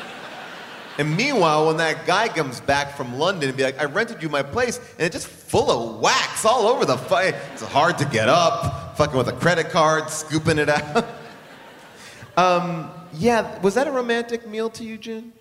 and meanwhile, when that guy comes back from London and be like, I rented you my place, and it's just full of wax all over the fight. It's hard to get up, fucking with a credit card, scooping it out. um, yeah, was that a romantic meal to you, Jen?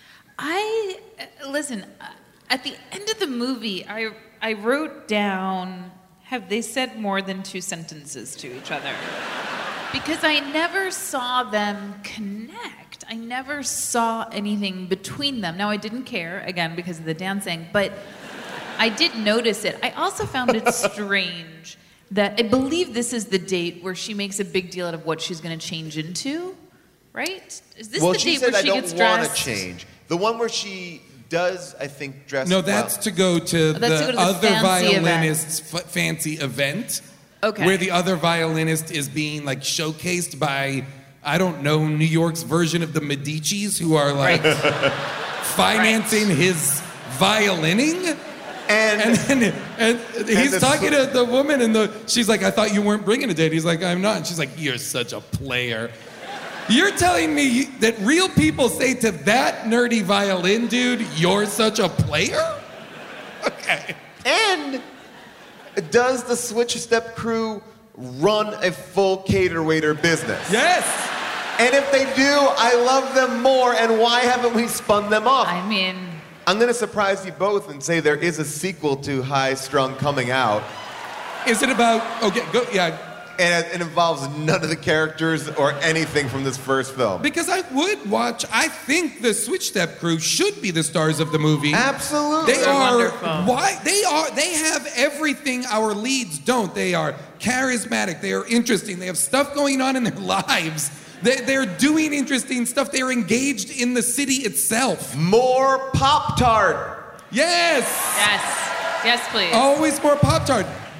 I uh, listen. uh, At the end of the movie, I I wrote down, have they said more than two sentences to each other? Because I never saw them connect. I never saw anything between them. Now I didn't care again because of the dancing, but I did notice it. I also found it strange that I believe this is the date where she makes a big deal out of what she's going to change into, right? Is this well, the she date said where I she don't gets want to dressed? change. The one where she does, I think, dress. No, that's well. to go to Oh, that's the to go to the other fancy event. violinist's f- fancy event. Okay. Where the other violinist is being like showcased by, I don't know, New York's version of the Medicis, who are like financing his violining. And, And then and he's the talking sw- to the woman, and the she's like, I thought you weren't bringing a date. He's like, I'm not. And she's like, you're such a player. You're telling me that real people say to that nerdy violin dude, you're such a player? Okay. and does the Switch Step crew run a full cater waiter business? Yes. And if they do, I love them more. And why haven't we spun them off? I mean, I'm going to surprise you both and say there is a sequel to High Strung coming out. Is it about, okay, go, yeah. And it involves none of the characters or anything from this first film. Because I would watch, I think the Switch Step crew should be the stars of the movie. Absolutely. They They're are, wonderful. why, they are, they have everything our leads don't. They are charismatic, they are interesting, they have stuff going on in their lives. They, they're doing interesting stuff, they're engaged in the city itself. More Pop-Tart. Yes! yes. Yes, please. Always more Pop-Tart.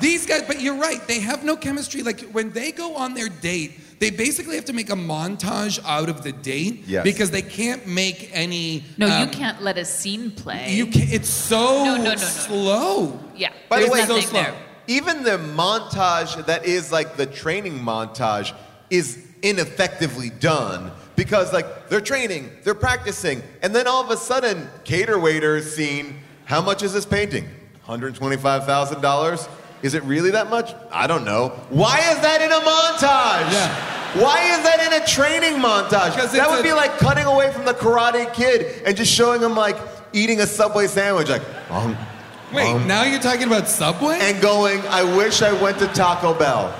These guys, but you're right, they have no chemistry. Like, when they go on their date, they basically have to make a montage out of the date Yes. because they can't make any... No, um, you can't let a scene play. You can It's so No, no, no, no. slow. Yeah. By the there's way, so nothing slow. there. Even the montage that is like the training montage is ineffectively done because like they're training, they're practicing, and then all of a sudden, cater waiter is seen, how much is this painting? one hundred twenty-five thousand dollars? Is it really that much? I don't know. Why is that in a montage? Yeah. Why is that in a training montage? Because That it's would a- be like cutting away from the Karate Kid and just showing him like eating a Subway sandwich, like, um, Wait, um, now you're talking about Subway? and going, I wish I went to Taco Bell.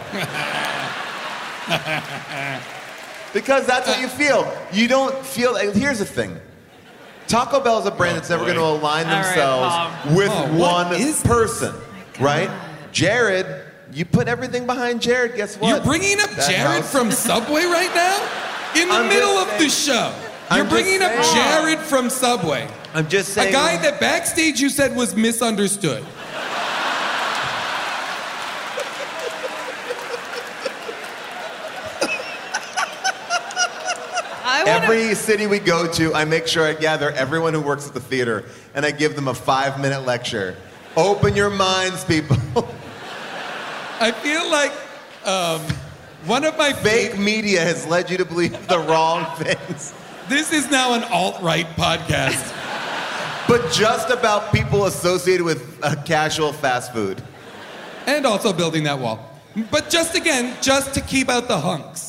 Because that's what you feel. You don't feel, and here's the thing. Taco Bell is a brand Oh, that's never boy. going to align All right, themselves Paul. with Oh, what one is this? person, right? Jared, you put everything behind Jared, guess what? You're bringing up That Jared house- from Subway right now? In the I'm middle just of the saying. show. I'm You're just bringing up saying. Jared from Subway. I'm just A saying. guy that backstage you said was misunderstood. I wanna, Every city we go to, I make sure I gather everyone who works at the theater and I give them a five minute lecture. Open your minds, people. I feel like um, one of my Fake favorite. media has led you to believe the wrong things. This is now an alt-right podcast. But just about people associated with uh, casual fast food. And also building that wall. But just again, just to keep out the hunks.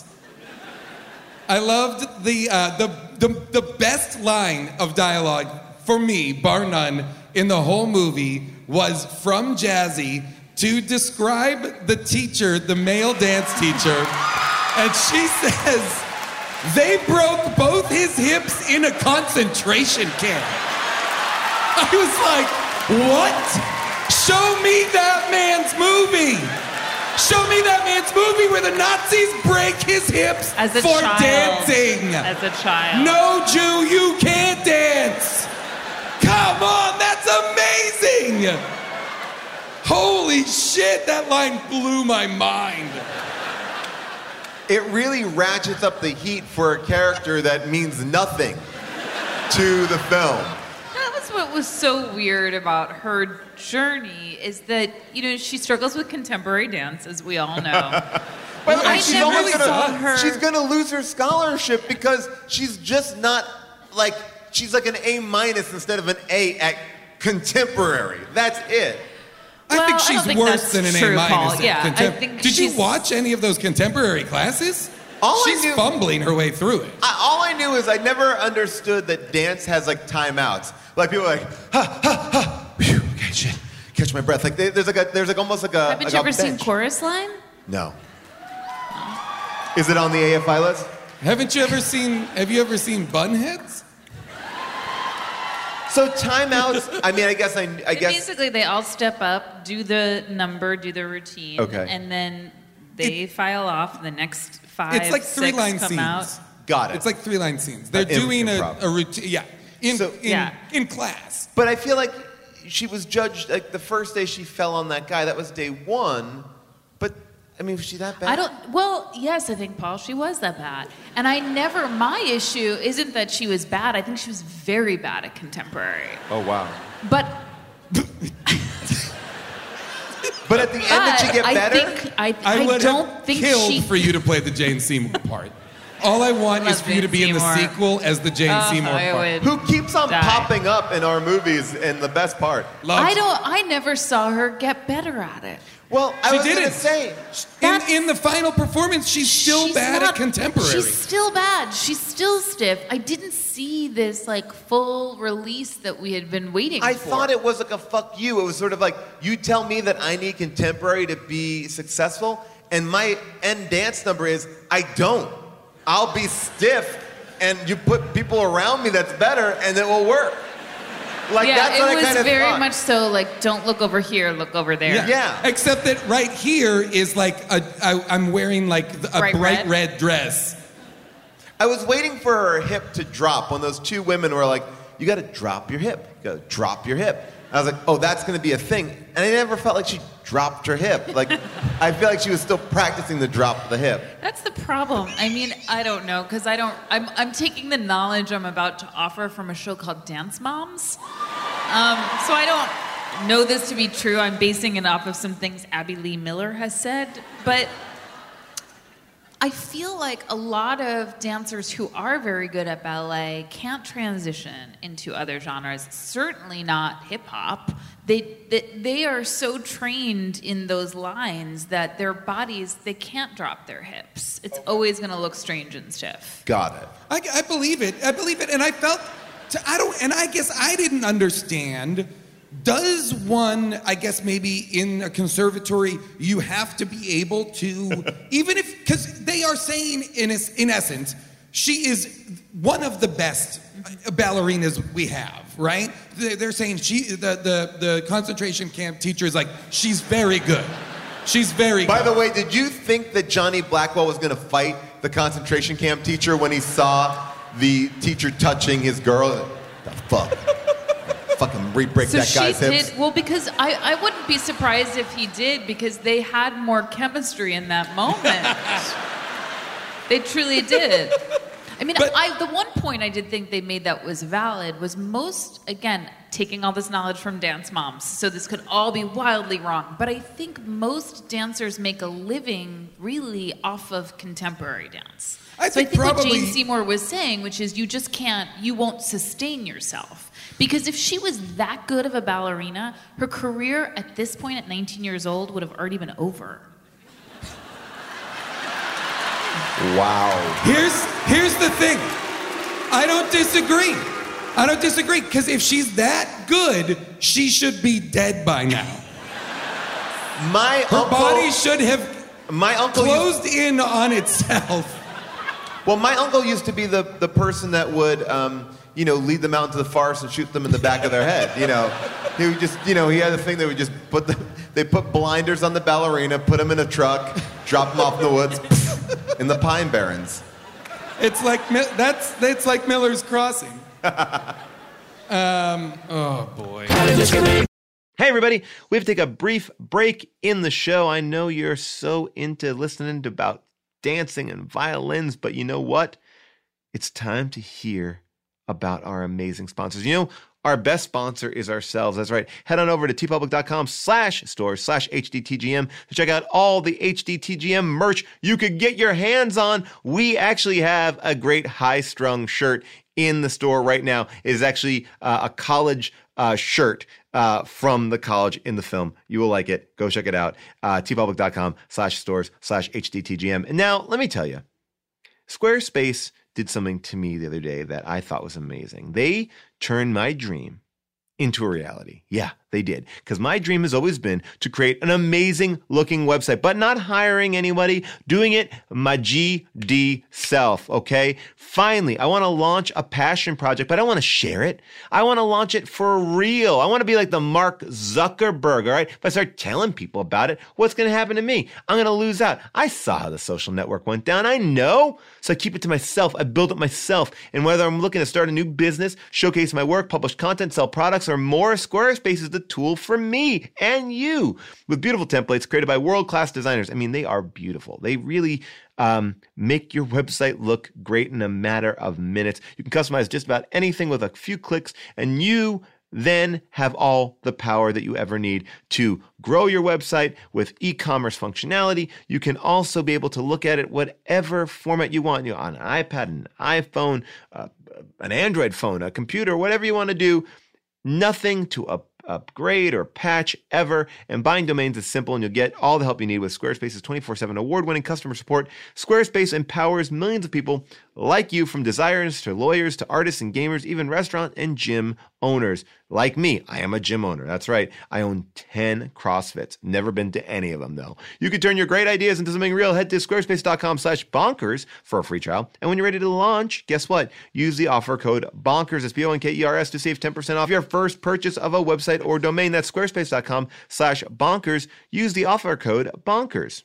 I loved the, uh, the, the, the best line of dialogue for me, bar none, in the whole movie was from Jazzy to describe the teacher, the male dance teacher. And she says, they broke both his hips in a concentration camp. I was like, what? Show me that man's movie. Show me that man's movie where the Nazis break his hips As a for child. dancing. As a child. No, Jew, you can't dance. Come on, that's amazing. Holy shit, that line blew my mind. It really ratchets up the heat for a character that means nothing to the film. That was what was so weird about her journey is that, you know, she struggles with contemporary dance, as we all know. By the way, I she's never almost gonna, saw her- she's gonna lose her scholarship because she's just not like she's like an A minus instead of an A at contemporary. That's it. I Well, think I she's don't think worse that's than an true, A minus. Paul. at Yeah, I contem- think Did you she's- watch any of those contemporary classes? All I She's knew- fumbling her way through it. I, all I knew is I never understood that dance has like timeouts. Like people are like ha ha ha. Whew, okay, shit. Catch my breath. Like they, there's like a there's like almost like a. Haven't like you a ever seen bench. Chorus Line? No. Is it on the A F I list? Haven't you ever seen? Have you ever seen Bunheads? So timeouts. I mean, I guess I, I And guess. basically, they all step up, do the number, do the routine, Okay. and then they file off. The next five, It's like six three line come scenes. out. Got it. It's like three line scenes. They're Uh, im- doing a, improv. a routine. Yeah, in So- in, Yeah. in class. But I feel like she was judged like the first day she fell on that guy. That was day one. But I mean, was she that bad? I don't. Well, yes, I think Paul, she was that bad, and I never. My issue isn't that she was bad. I think she was very bad at contemporary. Oh wow. But But at the end, did she but get I better? think I, I, I would don't have think killed she. for you to play the Jane Seymour part. All I want is Love for you to Jane be in the Seymour. sequel as the Jane Oh, Seymour I part. would Who keeps on die. popping up in our movies? And the best part. Love- I don't. I never saw her get better at it. Well, I She was didn't. gonna say. That's- In, in the final performance, she's still She's bad not- at contemporary. She's still bad. She's still stiff. I didn't see this like full release that we had been waiting I for. thought it was like a fuck you. It was sort of like you tell me that I need contemporary to be successful, and my end dance number is I don't. I'll be stiff, and you put people around me that's better, and it will work. Like yeah, that's it what I was kind of very thought. much so like don't look over here, look over there. Yeah. Yeah. Except that right here is like a, I, I'm wearing like a bright, Bright red? red? dress. I was waiting for her hip to drop when those two women were like, "You got to drop your hip. You got to drop your hip." I was like, oh, that's going to be a thing. And I never felt like she dropped her hip. Like, I feel like she was still practicing the drop of the hip. That's the problem. I mean, I don't know, because I don't, I'm, I'm taking the knowledge I'm about to offer from a show called Dance Moms. Um, so I don't know this to be true. I'm basing it off of some things Abby Lee Miller has said. But I feel like a lot of dancers who are very good at ballet can't transition into other genres, certainly not hip hop. They, they, they are so trained in those lines that their bodies, they can't drop their hips. It's always going to look strange and stiff. Got it. I, I believe it. I believe it. And I felt, I don't, and I guess I didn't understand. Does one, I guess maybe in a conservatory, you have to be able to, even if, because they are saying in, in essence, she is one of the best ballerinas we have, right? They're saying she, the, the, the concentration camp teacher is like, she's very good. She's very good. By the way, did you think that Johnny Blackwell was going to fight the concentration camp teacher when he saw the teacher touching his girl? The fuck? Fucking re-break so that guy's she hips. Did, well, because I, I wouldn't be surprised if he did, because they had more chemistry in that moment. They truly did. I mean, But- I, the one point I did think they made that was valid was most, again, taking all this knowledge from Dance Moms, so this could all be wildly wrong, but I think most dancers make a living really off of contemporary dance. I so think I think probably- what Jane Seymour was saying, which is you just can't, you won't sustain yourself. Because if she was that good of a ballerina, her career at this point at nineteen years old would have already been over. Wow. Here's, here's the thing. I don't disagree. I don't disagree, because if she's that good, she should be dead by now. My Her uncle, body should have my uncle closed used, in on itself. well, my uncle used to be the, the person that would, um, you know, lead them out into the forest and shoot them in the back of their head. You know, he would just, you know, he had a thing that would just put the, they put blinders on the ballerina, put them in a truck, drop them off in the woods, in the Pine Barrens. It's like Mi- that's that's like Miller's Crossing. um, oh boy. Hey everybody, we have to take a brief break in the show. I know you're so into listening to about dancing and violins, but you know what? It's time to hear about our amazing sponsors. You know, our best sponsor is ourselves. That's right. Head on over to tpublic.com slash store slash HDTGM to check out all the H D T G M merch you could get your hands on. We actually have a great high-strung shirt in the store right now. It is actually uh, a college uh, shirt uh, from the college in the film. You will like it. Go check it out. Uh, tpublic.com slash stores slash HDTGM. And now, let me tell you, Squarespace did something to me the other day that I thought was amazing. They turned my dream into a reality. Yeah, they did. Because my dream has always been to create an amazing looking website, but not hiring anybody, doing it my G D self, okay? Finally, I want to launch a passion project, but I want to share it. I want to launch it for real. I want to be like the Mark Zuckerberg, all right? If I start telling people about it, what's going to happen to me? I'm going to lose out. I saw how the social network went down. I know. So I keep it to myself. I build it myself. And whether I'm looking to start a new business, showcase my work, publish content, sell products, or more, Squarespace is the tool for me and you. With beautiful templates created by world-class designers. I mean, they are beautiful. They really um, make your website look great in a matter of minutes. You can customize just about anything with a few clicks, and you then have all the power that you ever need to grow your website with e-commerce functionality. You can also be able to look at it whatever format you want, you know, on an iPad, an iPhone, uh, an Android phone, a computer, whatever you want to do. Nothing to up, upgrade or patch ever. And buying domains is simple, and you'll get all the help you need with Squarespace's twenty-four seven award-winning customer support. Squarespace empowers millions of people like you, from designers to lawyers to artists and gamers, even restaurant and gym owners. Like me, I am a gym owner. That's right. I own ten CrossFits. Never been to any of them, though. You can turn your great ideas into something real. Head to squarespace.com slash bonkers for a free trial. And when you're ready to launch, guess what? Use the offer code BONKERS, that's B O N K E R S, to save ten percent off your first purchase of a website or domain. That's squarespace.com slash bonkers. Use the offer code BONKERS.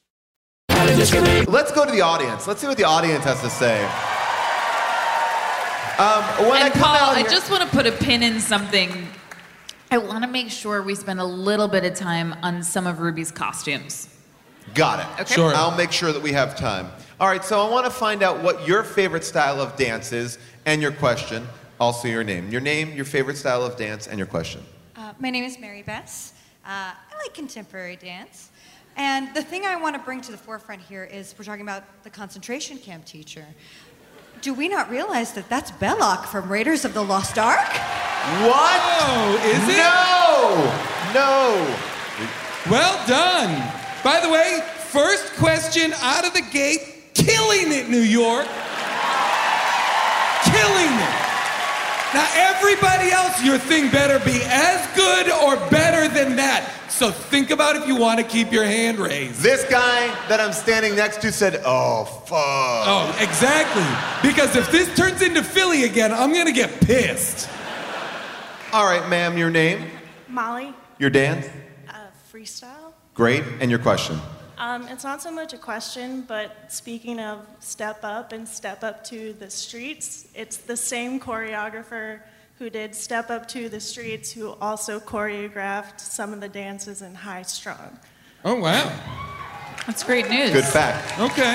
Let's go to the audience. Let's see what the audience has to say. Um, when And I come Paul, out I here- just want to put a pin in something I want to make sure we spend a little bit of time on some of Ruby's costumes. Got it. Okay. Sure. I'll make sure that we have time. All right, so I want to find out what your favorite style of dance is and your question. Also your name. Your name, your favorite style of dance, and your question. Uh, my name is Mary Bess. Uh, I like contemporary dance. And the thing I want to bring to the forefront here is we're talking about the concentration camp teacher. Do we not realize that that's Belloc from Raiders of the Lost Ark? What? Oh, is it? No! No! Well done. By the way, first question out of the gate, killing it, New York. Killing it. Now, everybody else, your thing better be as good or better than that. So think about if you want to keep your hand raised. This guy that I'm standing next to said, oh, fuck. Oh, exactly. Because if this turns into Philly again, I'm going to get pissed. All right, ma'am, your name, Molly, your dance. uh, freestyle. Great, and your question. Um, it's not so much a question, but speaking of Step Up and Step Up to the Streets, it's the same choreographer who did Step Up to the Streets who also choreographed some of the dances in High Strung. Oh, wow. That's great news. Good fact. Okay.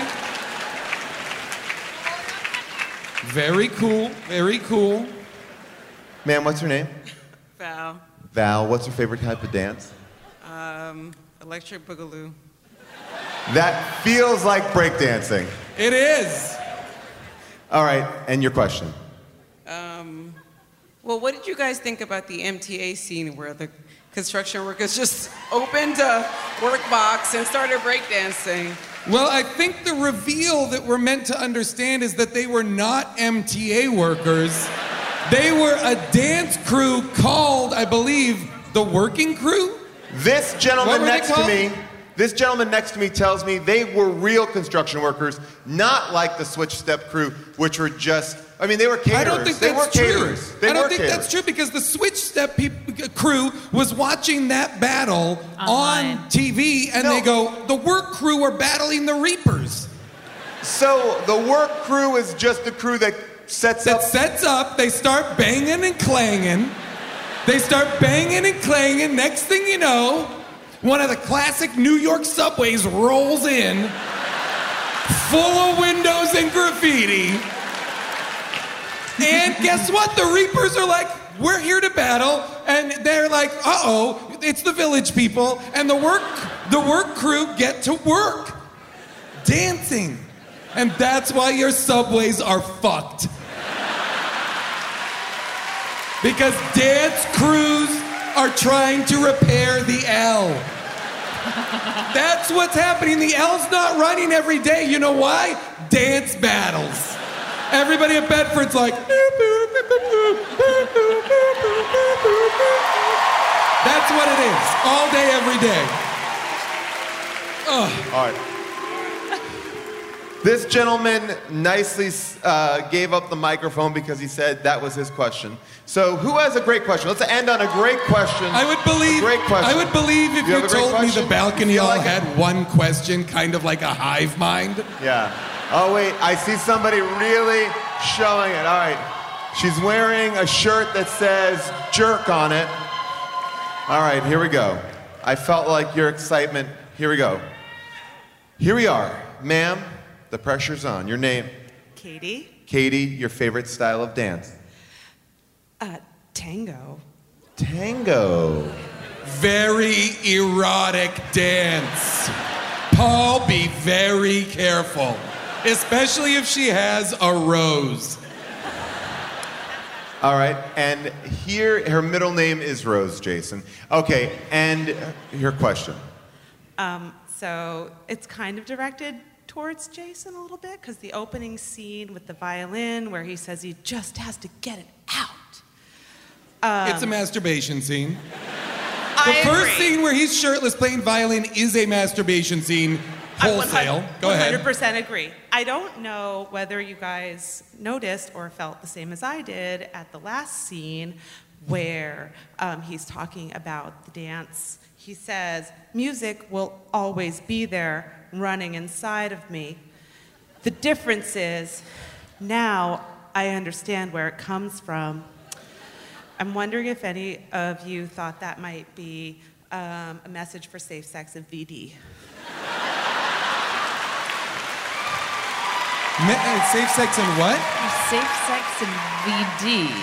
Very cool, very cool. Ma'am, what's your name? Val. Val, what's your favorite type of dance? Um, electric Boogaloo. That feels like breakdancing. It is. All right, and your question. Um, well, what did you guys think about the M T A scene where the construction workers just opened a work box and started breakdancing? Well, I think the reveal that we're meant to understand is that they were not M T A workers. They were a dance crew called, I believe, the Working Crew? This gentleman What were they next to called? me, this gentleman next to me tells me they were real construction workers, not like the Switch Step crew, which were just, I mean, they were caterers. I don't think they that's were true. caterers. They I don't were think caterers. that's true because the Switch Step peop- crew was watching that battle Online. on T V, and No. they go, the work crew are battling the Reapers. So the work crew is just the crew that sets That up. sets up, they start banging and clanging. They start banging and clanging. Next thing you know, one of the classic New York subways rolls in, full of windows and graffiti. And guess what? The Reapers are like, we're here to battle. And they're like, uh-oh, it's the village people. And the work, the work crew get to work, dancing. And that's why your subways are fucked. Because dance crews are trying to repair the L. That's what's happening. The L's not running every day. You know why? Dance battles. Everybody at Bedford's like, that's what it is. All day, every day. Ugh. All right. This gentleman nicely uh, gave up the microphone because he said that was his question. So who has a great question? Let's end on a great question. I would believe. A great question. I would believe if You you, have a great told me question? the balcony You feel all like it? had one question, kind of like a hive mind. Yeah. Oh, wait, I see somebody really showing it. All right. She's wearing a shirt that says jerk on it. All right, here we go. I felt like your excitement. Here we go. Here we are. Ma'am, the pressure's on. Your name? Katie. Katie, your favorite style of dance? Uh, tango. Tango. Very erotic dance. Paul, be very careful. Especially if she has a rose. All right, and here, her middle name is Rose, Jason. Okay, and your question. Um, so it's kind of directed towards Jason a little bit, because the opening scene with the violin where he says he just has to get it out. Um, It's a masturbation scene. I The first agree. scene where he's shirtless playing violin is a masturbation scene, wholesale. Go one ahead. hundred percent agree. I don't know whether you guys noticed or felt the same as I did at the last scene where um, he's talking about the dance. He says, music will always be there running inside of me. The difference is now I understand where it comes from. I'm wondering if any of you thought that might be um, a message for safe sex and V D. Me- uh, safe sex and what? Safe sex and V D.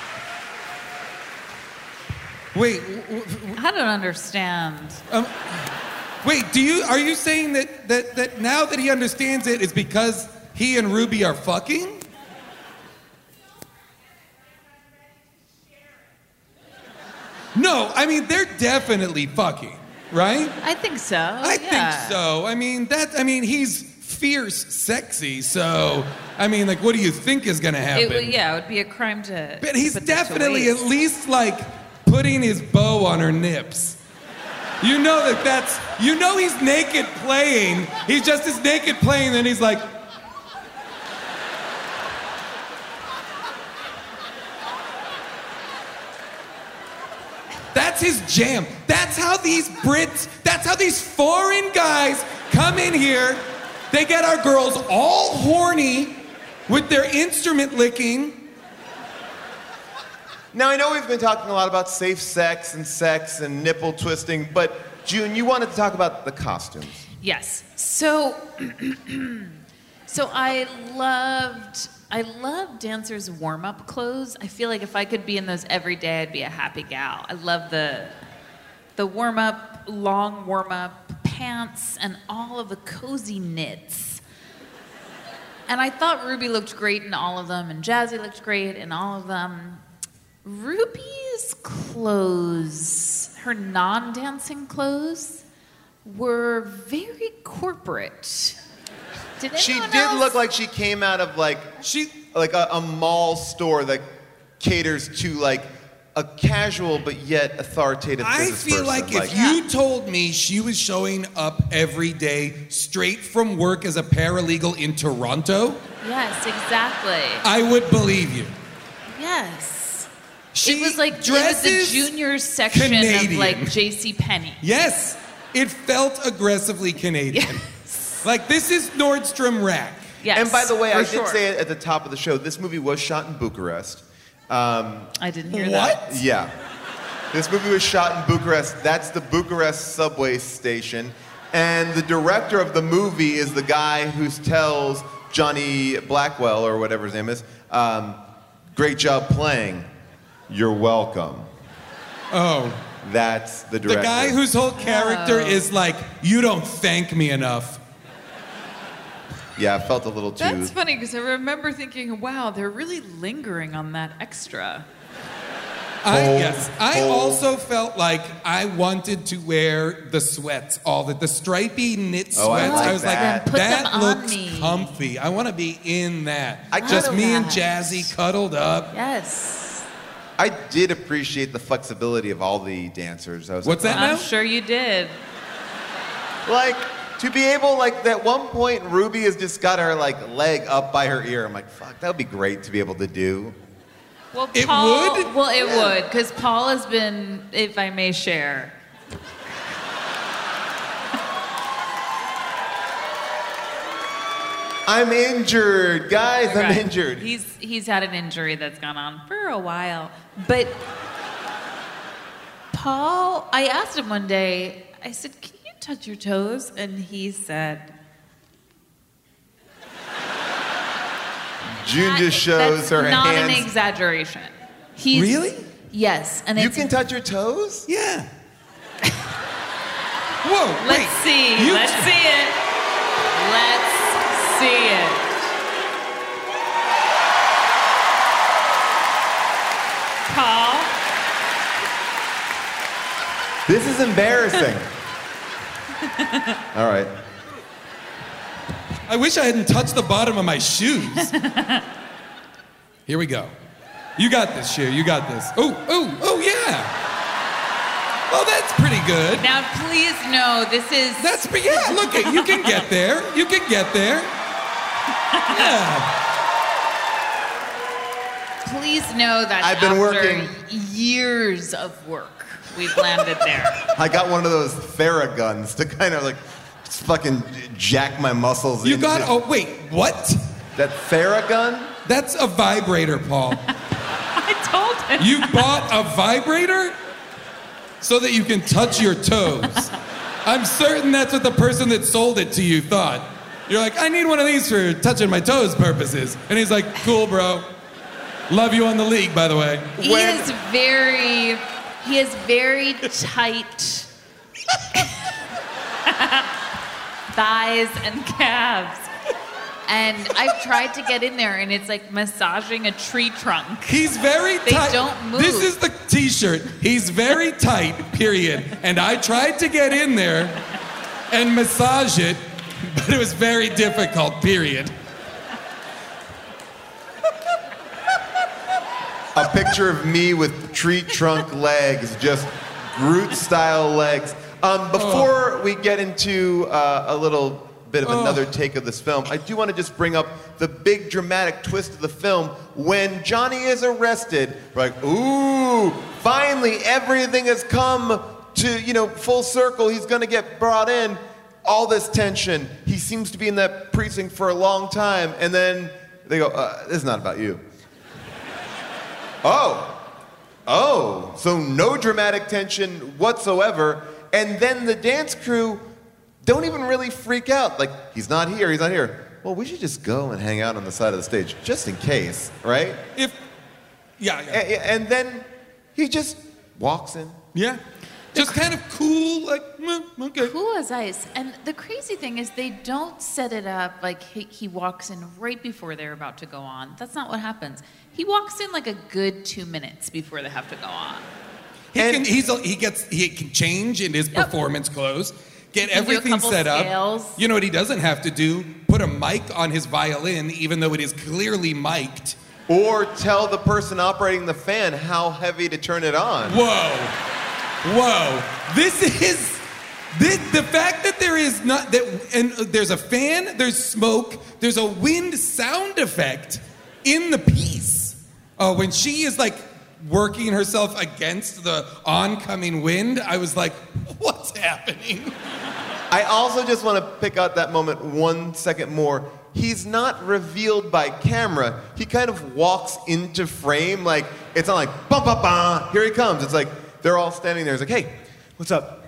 Wait, w- w- I don't understand. um, wait. Do you are you saying that, that that now that he understands it is because he and Ruby are fucking? No, I mean they're definitely fucking, right? I think so. I yeah. think so. I mean that. I mean he's fierce, sexy. So I mean, like, what do you think is gonna happen? It would, yeah, it would be a crime to. But to he's put that to definitely waste. at least like putting his bow on her nips. You know that that's. You know he's naked playing. He's just as naked playing, then he's like. That's his jam. That's how these Brits, that's how these foreign guys come in here. They get our girls all horny with their instrument licking. Now, I know we've been talking a lot about safe sex and sex and nipple twisting, but June, you wanted to talk about the costumes. Yes. So, so I loved, I loved dancers' warm-up clothes. I feel like if I could be in those every day, I'd be a happy gal. I love the, the warm-up, long warm-up pants and all of the cozy knits. And I thought Ruby looked great in all of them, and Jazzy looked great in all of them. Ruby's clothes, her non-dancing clothes, were very corporate. Did She anyone did else? look like she came out of like she like a, a mall store that caters to like a casual but yet authoritative I business feel person. like if you told me she was showing up every day straight from work as a paralegal in Toronto, Yes, exactly. I would believe you. Yes. She it was like it was dresses the junior section Canadian. of like J C Penney. Yes, it felt aggressively Canadian. Like, this is Nordstrom Rack. Yes, and by the way, for I did sure. say it at the top of the show, this movie was shot in Bucharest. Um, I didn't hear What? that. yeah. This movie was shot in Bucharest. That's the Bucharest subway station. And the director of the movie is the guy who tells Johnny Blackwell, or whatever his name is, um, great job playing. You're welcome. Oh. That's the The director. guy whose whole character Oh. is like, you don't thank me enough. Yeah, I felt a little too... That's funny because I remember thinking, wow, they're really lingering on that extra. I Hold, yes. I hold. also felt like I wanted to wear the sweats, all the the stripy knit sweats. Oh, I like was that. like, Then put that them on looks me. comfy. I want to be in that. I Just love me and that. Jazzy cuddled up. Yes. I did appreciate the flexibility of all the dancers. I was What's like, that I'm now? sure you did. Like, to be able, like, at one point, Ruby has just got her, like, leg up by her ear. I'm like, fuck, that would be great to be able to do. Well, It Paul, would? Well, it would, because Paul has been, if I may share. I'm injured, guys, I'm Right. injured. He's he's had an injury that's gone on for a while. But Paul, I asked him one day, I said, "Can you touch your toes?" And he said, June just shows That's her not hands. an exaggeration. He's, Really? Yes, and You it's, can touch your toes? Yeah. Whoa, Let's wait. see. You- Let's see it. Let's see it. Paul. This is embarrassing. All right. I wish I hadn't touched the bottom of my shoes. Here we go. You got this, Cher. You got this. Oh, oh, oh, yeah. Oh, that's pretty good. Now, please know this is. That's yeah. Look, at you can get there. You can get there. Yeah. Please know that I've been after working. years of work, we've landed there. I got one of those Theraguns to kind of like just fucking jack my muscles. You into- got. Oh, wait. What? That Theragun? That's a vibrator, Paul. I told him. You bought a vibrator so that you can touch your toes. I'm certain that's what the person that sold it to you thought. You're like, I need one of these for touching my toes purposes. And he's like, cool, bro. Love you on the league, by the way. He When- is very, he has very tight thighs and calves. And I've tried to get in there, and it's like massaging a tree trunk. He's very They tight. don't move. This is the t-shirt. He's very tight, period. And I tried to get in there and massage it, but it was very difficult, period. A picture of me with tree trunk legs, just Groot-style legs. Um, before we get into uh, a little bit of another take of this film, I do want to just bring up the big dramatic twist of the film when Johnny is arrested. We're like, ooh, finally everything has come to, you know, full circle. He's going to get brought in. All this tension. He seems to be in that precinct for a long time. And then they go, uh, this is not about you. Oh. Oh, so no dramatic tension whatsoever. And then the dance crew don't even really freak out. Like, he's not here, he's not here. Well, we should just go and hang out on the side of the stage, just in case, right? If, yeah, yeah. And, and then he just walks in. Yeah. Just kind of cool, like, mm, okay. Cool as ice. And the crazy thing is they don't set it up like he, he walks in right before they're about to go on. That's not what happens. He walks in like a good two minutes before they have to go on. He can, he's, he gets, he can change in his performance clothes, get He can do a everything couple set up. scales. You know what he doesn't have to do? Put a mic on his violin, even though it is clearly mic'd. Or tell the person operating the fan how heavy to turn it on. Whoa. Whoa. This is, this, the fact that there is not, that, and there's a fan, there's smoke, there's a wind sound effect in the piece. Uh, when she is like working herself against the oncoming wind, I was like, what's happening? I also just want to pick out that moment one second more. He's not revealed by camera. He kind of walks into frame. Like, it's not like, bum, bum, bum, here he comes. It's like, they're all standing there. It's like, hey, what's up?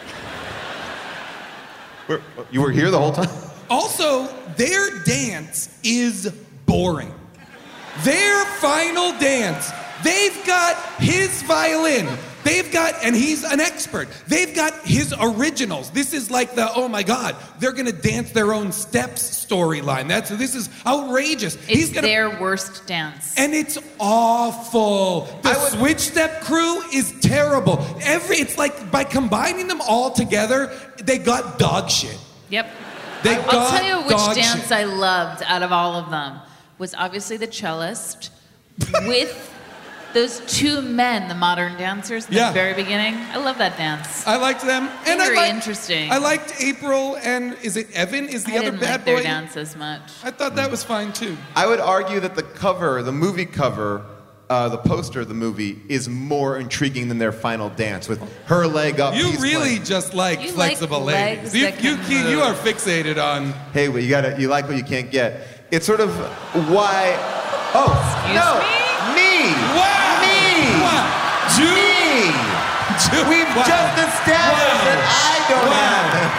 We're, you were here the whole time? Also, their dance is boring. Their final dance, they've got his violin. They've got, and he's an expert, they've got his originals. This is like the, oh my God, they're gonna dance their own steps storyline. That's, this is outrageous. It's he's gonna, their worst dance. and it's awful. The switch step crew is terrible. Every, it's like by combining them all together, they got dog shit. Yep. They I'll got tell you which dog dance shit. I loved out of all of them was obviously the cellist with those two men, the modern dancers in Yeah. the very beginning. I love that dance. I liked them. And Very I liked, interesting. I liked April and is it Evan? Is the I other didn't bad like their boy? dance as much. I thought that was fine too. I would argue that the cover, the movie cover, uh, the poster of the movie, is more intriguing than their final dance with her leg up. You he's really playing. just like You flexible like ladies. legs You, that you, can you, you move. are fixated on. Hey, well, you gotta, you like what you can't get. It's sort of why. Oh, Excuse no, me? me. Wow! Me. Wow! Ju- Me. Ju- We've wow. just established Wow. that I don't have it.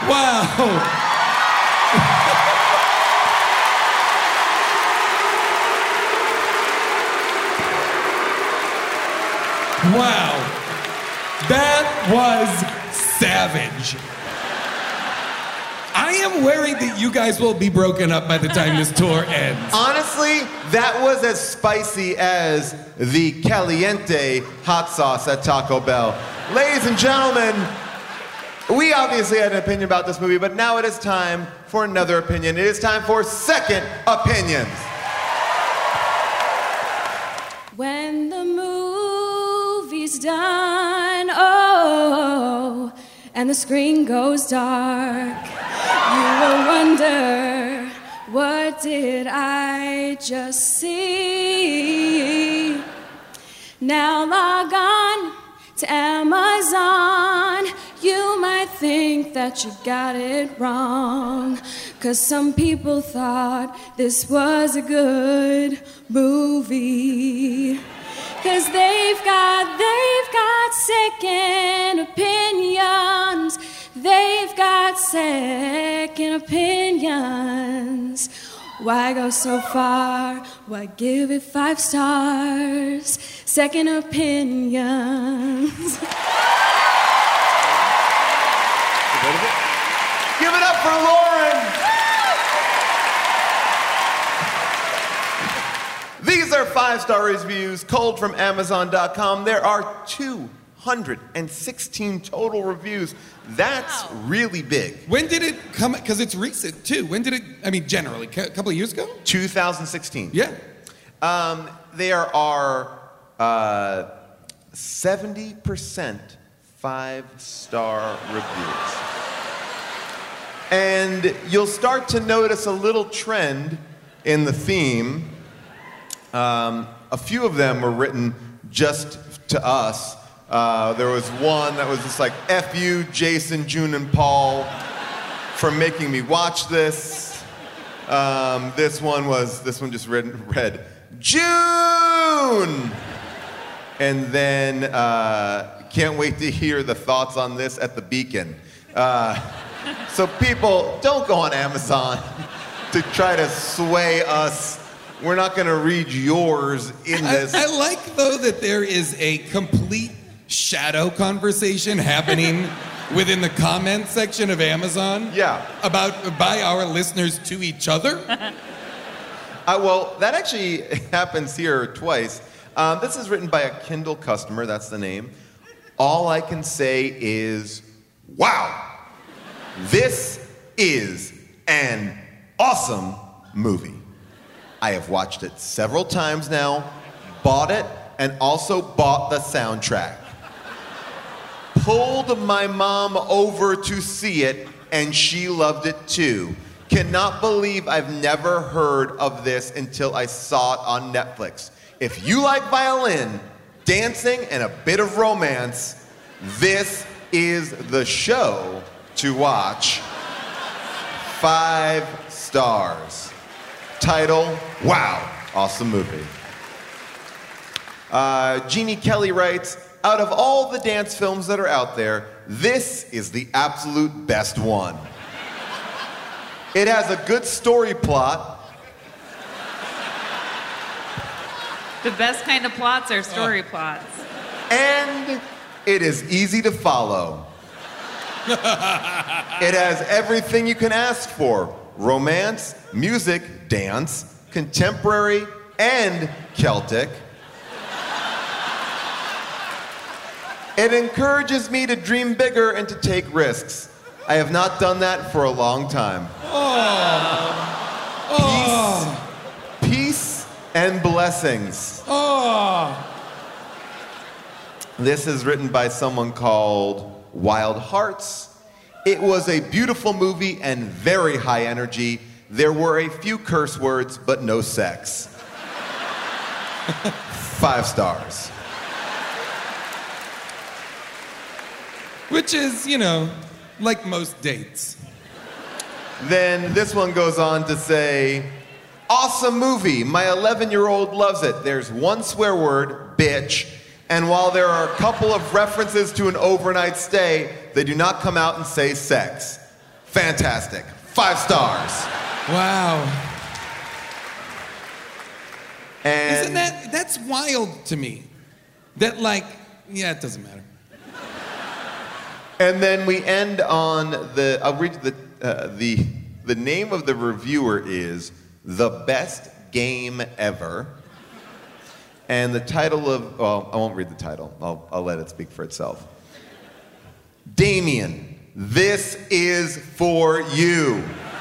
Wow! Wow. That was savage. I am worried that you guys will be broken up by the time this tour ends. Honestly, that was as spicy as the caliente hot sauce at Taco Bell. Ladies and gentlemen, we obviously had an opinion about this movie, but now it is time for another opinion. It is time for Second Opinions. When the movie's done, oh, and the screen goes dark, you will wonder, what did I just see? Now log on to Amazon. You might think that you got it wrong, 'cause some people thought this was a good movie. 'cause they've got, they've got second opinions. They've got second opinions. Why go so far? Why give it five stars? Second opinions. Give it up for Lauren. These are five-star reviews, culled from Amazon dot com. There are two hundred sixteen total reviews. That's wow. really big. When did it come? Because it's recent, too. When did it, I mean, generally, a couple of years ago? two thousand sixteen. Yeah. Um, there are uh, seventy percent five-star reviews. And you'll start to notice a little trend in the theme. Um, a few of them were written just to us. Uh, there was one that was just like, F you, Jason, June, and Paul, for making me watch this. Um, this one was, this one just read, read June! And then, uh, can't wait to hear the thoughts on this at the Beacon. Uh, so people, don't go on Amazon to try to sway us. We're not going to read yours in this. I, I like, though, that there is a complete shadow conversation happening within the comment section of Amazon. Yeah. About, by our listeners to each other. uh, well, that actually happens here twice. Um, this is written by a Kindle customer, that's the name. All I can say is, wow. This is an awesome movie. I have watched it several times now, bought it, and also bought the soundtrack. Pulled my mom over to see it, and she loved it too. Cannot believe I've never heard of this until I saw it on Netflix. If you like violin, dancing, and a bit of romance, this is the show to watch. Five stars. Title, wow, awesome movie. Uh, Jeannie Kelly writes, out of all the dance films that are out there, this is the absolute best one. It has a good story plot. The best kind of plots are story oh. plots. And it is easy to follow. It has everything you can ask for. Romance, music, dance, contemporary, and Celtic. It encourages me to dream bigger and to take risks. I have not done that for a long time. Oh. Oh. Peace, peace and blessings. Oh. This is written by someone called Wild Hearts. It was a beautiful movie and very high energy. There were a few curse words, but no sex. Five stars. Which is, you know, like most dates. Then this one goes on to say, awesome movie. My eleven-year-old loves it. There's one swear word, bitch. And while there are a couple of references to an overnight stay, they do not come out and say sex. Fantastic. Five stars. Wow. And isn't that, that's wild to me. That like, yeah, it doesn't matter. And then we end on the, I'll read the, uh, the, the name of the reviewer is The Best Game Ever. And the title of, well, I won't read the title. I'll, I'll let it speak for itself. Damien, this is for you.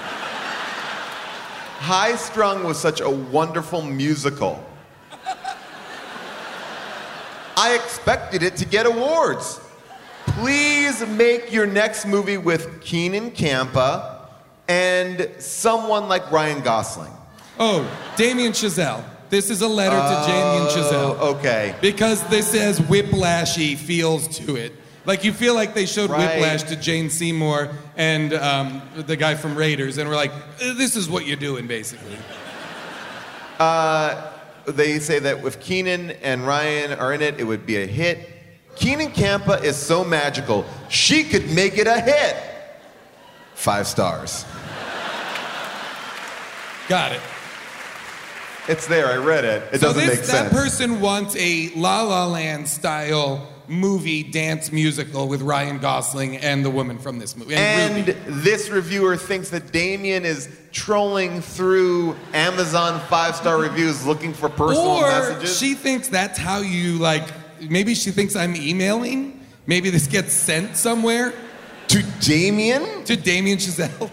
High Strung was such a wonderful musical. I expected it to get awards. Please make your next movie with Keenan Campa and someone like Ryan Gosling. Oh, Damien Chazelle. This is a letter uh, to Damien Chazelle. Okay. Because this has whiplashy feels to it. Like you feel like they showed right. Whiplash to Jane Seymour and um, the guy from Raiders, and we're like, this is what you're doing, basically. Uh, they say that if Keenan and Ryan are in it, it would be a hit. Keenan Campa is so magical, she could make it a hit. Five stars. Got it. It's there, I read it. It so doesn't this, make that sense. person wants a La La Land style movie dance musical with Ryan Gosling and the woman from this movie. And Ruby. this reviewer thinks that Damien is trolling through Amazon five-star reviews looking for personal or messages. she thinks that's how you, like, maybe she thinks I'm emailing. Maybe this gets sent somewhere. To Damien? To Damien Chazelle.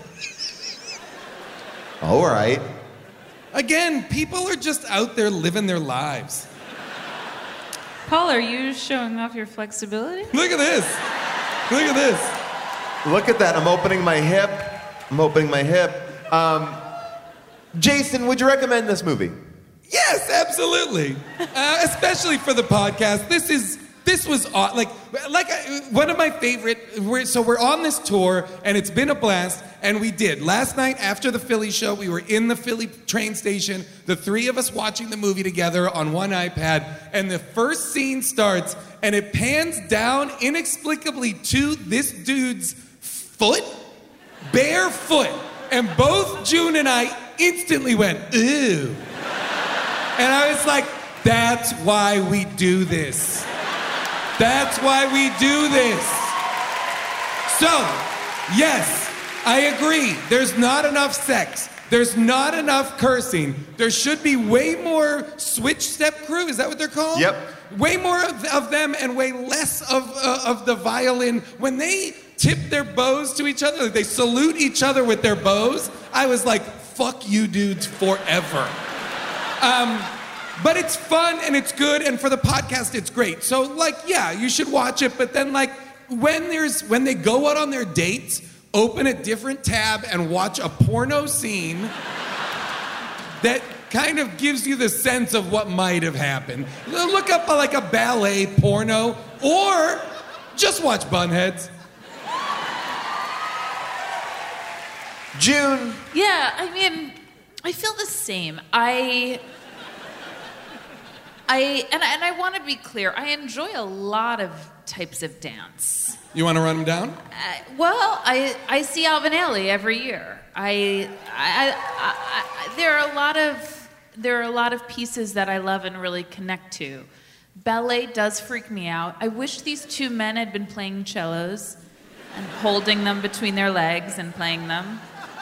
All right. Again, people are just out there living their lives. Paul, are you showing off your flexibility? Look at this. Look at this. Look at that. I'm opening my hip. I'm opening my hip. Um, Jason, would you recommend this movie? Yes, absolutely. Uh, especially for the podcast. This is this was aw- like like uh, one of my favorite. We're, so we're on this tour, and it's been a blast. And we did last night after the Philly show. We were in the Philly train station, the three of us watching the movie together on one iPad. And the first scene starts, and it pans down inexplicably to this dude's foot, bare foot, and both June and I instantly went, ew. And I was like, that's why we do this. That's why we do this. So, yes, I agree. There's not enough sex. There's not enough cursing. There should be way more switch step crew. Is that what they're called? Yep. Way more of, of them and way less of, uh, of the violin. When they tip their bows to each other, they salute each other with their bows, I was like, fuck you dudes forever. Um, but it's fun and it's good, and for the podcast, it's great. So, like, yeah, you should watch it, but then, like, when there's when they go out on their dates, open a different tab and watch a porno scene that kind of gives you the sense of what might have happened. Look up a, like a ballet porno, or just watch Bunheads. June. Yeah, I mean, I feel the same. I, I, and I, and I want to be clear. I enjoy a lot of types of dance. You want to run them down? Uh, well, I, I see Alvin Ailey every year. I, I, I, I, there are a lot of, there are a lot of pieces that I love and really connect to. Ballet does freak me out. I wish these two men had been playing cellos and holding them between their legs and playing them.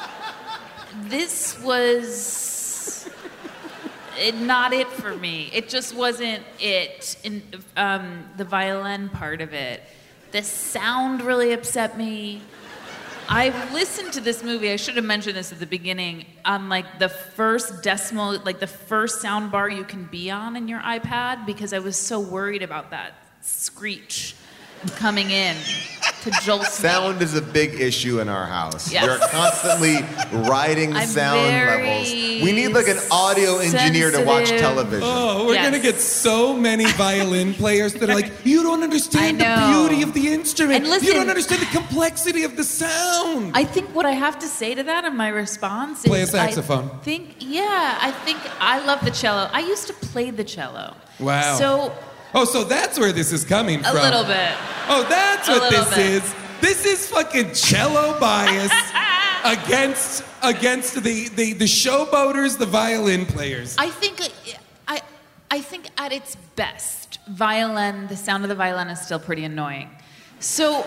This was it, not it for me. It just wasn't it. In, um, the violin part of it. The sound really upset me. I listened to this movie, I should have mentioned this at the beginning, on like the first decimal, like the first sound bar you can be on in your iPad, because I was so worried about that screech coming in to jolt me. Sound is a big issue in our house. Yes. We're constantly riding I'm sound very levels. We need like an audio engineer to watch sensitive. television. Oh, we're Yes. gonna get so many violin players that are like, you don't understand I the know. beauty of the instrument. And listen- you don't understand the complexity of the sound. I think what I have to say to that in my response Play a is saxophone. I think, yeah, I think I love the cello. I used to play the cello. Wow. So Oh, so that's where this is coming a from. little bit. Oh, that's A what little this bit. is. This is fucking cello bias against against the, the, the showboaters, the violin players. I think I I think at its best, violin, the sound of the violin is still pretty annoying. So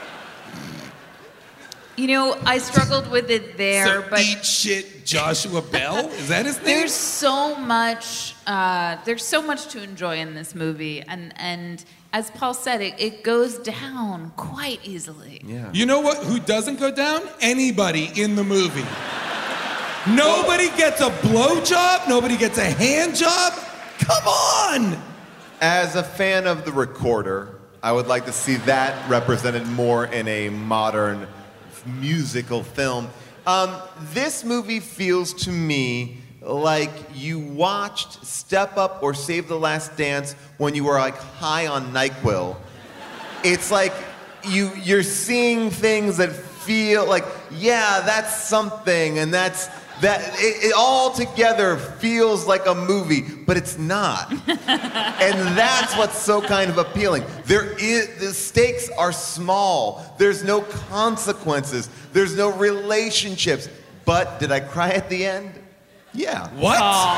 you know, I struggled with it there, so but eat shit Joshua Bell? Is that his name? there's so much uh, there's so much to enjoy in this movie, and and as Paul said, it, it goes down quite easily. Yeah. You know what? Who doesn't go down? Anybody in the movie. Nobody gets a blowjob. Nobody gets a hand job. Come on. As a fan of The Recorder, I would like to see that represented more in a modern musical film. Um, this movie feels to me like you watched Step Up or Save the Last Dance when you were like high on NyQuil. It's like you you're seeing things that feel like, yeah, that's something, and that's that it, it all together feels like a movie, but it's not. And that's what's so kind of appealing. There is, the stakes are small. There's no consequences. There's no relationships. But did I cry at the end? Yeah. What? Oh.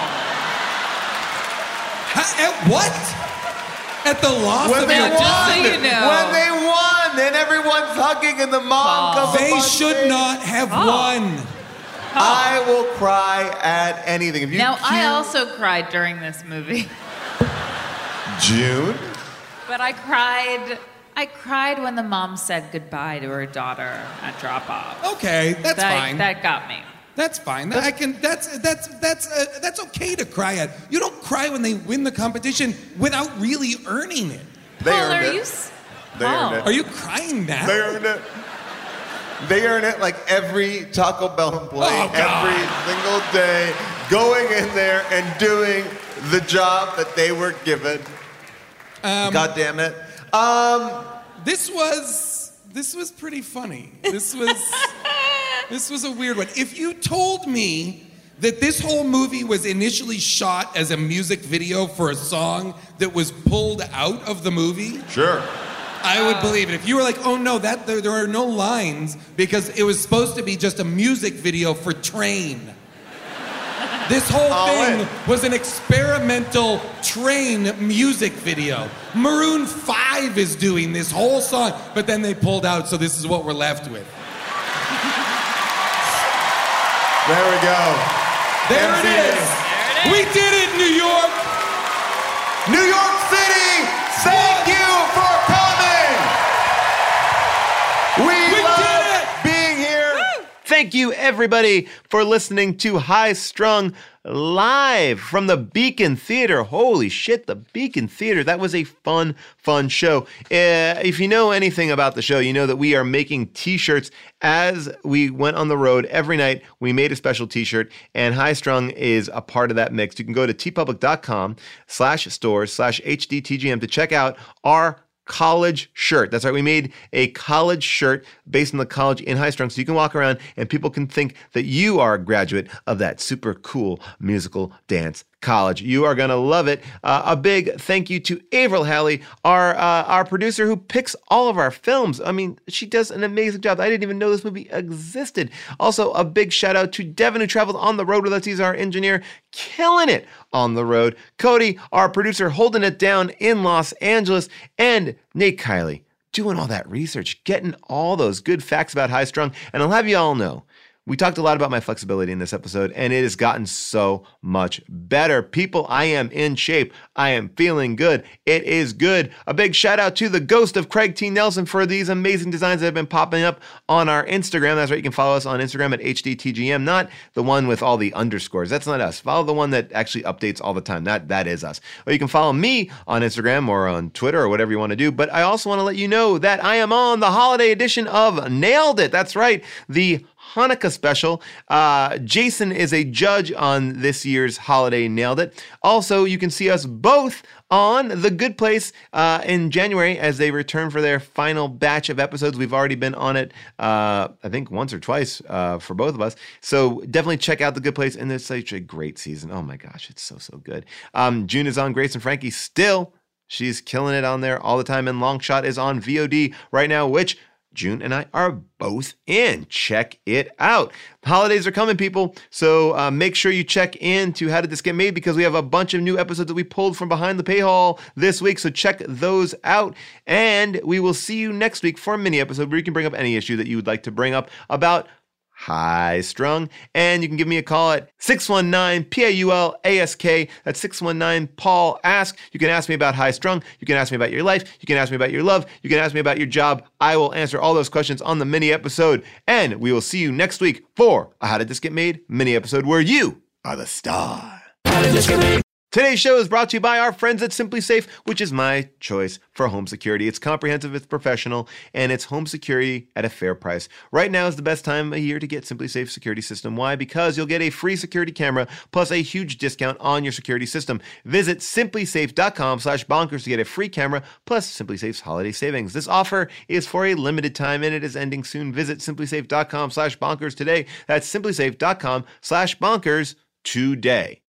Ha- at what? At the loss When of they your won, Just so you know. when they won, and everyone's hugging, and the mom comes up They on should stage. not have Oh. won. I will cry at anything. If you Now, I cue- also cried during this movie, June. but I cried. I cried when the mom said goodbye to her daughter at drop off. Okay, that's that, fine. That got me. That's fine. I can. That's that's that's uh, that's okay to cry at. You don't cry when they win the competition without really earning it. They Paul, earned are it. you? s- They earned Oh. it. Are you crying now? They earned it. They earn it like every Taco Bell employee, Oh, God. every single day, going in there and doing the job that they were given. Um, God damn it. Um, This was this was pretty funny. This was this was a weird one. If you told me that this whole movie was initially shot as a music video for a song that was pulled out of the movie, sure. I would believe it. If you were like, "Oh no, that there, there are no lines because it was supposed to be just a music video for Train." This whole Oh, thing wait. was an experimental Train music video. Maroon five is doing this whole song, but then they pulled out, so this is what we're left with. There we go. There M it C A. is. We did it, New York. New York City, thank you for coming. We, We love did it. being here. Thank you, everybody, for listening to High Strung live from the Beacon Theater. Holy shit, the Beacon Theater. That was a fun, fun show. Uh, if you know anything about the show, you know that we are making t-shirts as we went on the road every night. We made a special t-shirt, and High Strung is a part of that mix. You can go to tpublic.com slash stores slash HDTGM to check out our college shirt. That's right. We made a college shirt based on the college in High Strung, so you can walk around and people can think that you are a graduate of that super cool musical dance college. You are going to love it. Uh, a big thank you to Avril Halley, our uh, our producer who picks all of our films. I mean, she does an amazing job. I didn't even know this movie existed. Also, a big shout out to Devin, who traveled on the road with us. He's our engineer, killing it on the road. Cody, our producer, holding it down in Los Angeles. And Nate Kiley, doing all that research, getting all those good facts about High Strung. And I'll have you all know, we talked a lot about my flexibility in this episode, and it has gotten so much better. People, I am in shape. I am feeling good. It is good. A big shout out to the ghost of Craig T. Nelson for these amazing designs that have been popping up on our Instagram. That's right. You can follow us on Instagram at H D T G M, not the one with all the underscores. That's not us. Follow the one that actually updates all the time. That, that is us. Or you can follow me on Instagram or on Twitter or whatever you want to do. But I also want to let you know that I am on the holiday edition of Nailed It. That's right. The Hanukkah special. Uh, Jason is a judge on this year's holiday Nailed It. Also, you can see us both on The Good Place uh, in January as they return for their final batch of episodes. We've already been on it, uh, I think, once or twice uh, for both of us. So definitely check out The Good Place. And it's such a great season. Oh my gosh, it's so, so good. Um, June is on Grace and Frankie still. She's killing it on there all the time. And Longshot is on V O D right now, which June and I are both in. Check it out. Holidays are coming, people. So uh, make sure you check in to How Did This Get Made, because we have a bunch of new episodes that we pulled from behind the paywall this week. So check those out. And we will see you next week for a mini episode where you can bring up any issue that you would like to bring up about High Strung. And you can give me a call at six one nine P A U L A S K. That's six one nine Paul Ask. You can ask me about High Strung. You can ask me about your life. You can ask me about your love. You can ask me about your job. I will answer all those questions on the mini episode. And we will see you next week for a How Did This Get Made mini episode where you are the star. How did this get made? Today's show is brought to you by our friends at SimpliSafe, which is my choice for home security. It's comprehensive, it's professional, and it's home security at a fair price. Right now is the best time of year to get SimpliSafe security system. Why? Because you'll get a free security camera plus a huge discount on your security system. Visit simplysafe.com slash bonkers to get a free camera plus SimpliSafe's holiday savings. This offer is for a limited time and it is ending soon. Visit simplysafe.com slash bonkers today. That's simplysafe.com slash bonkers today.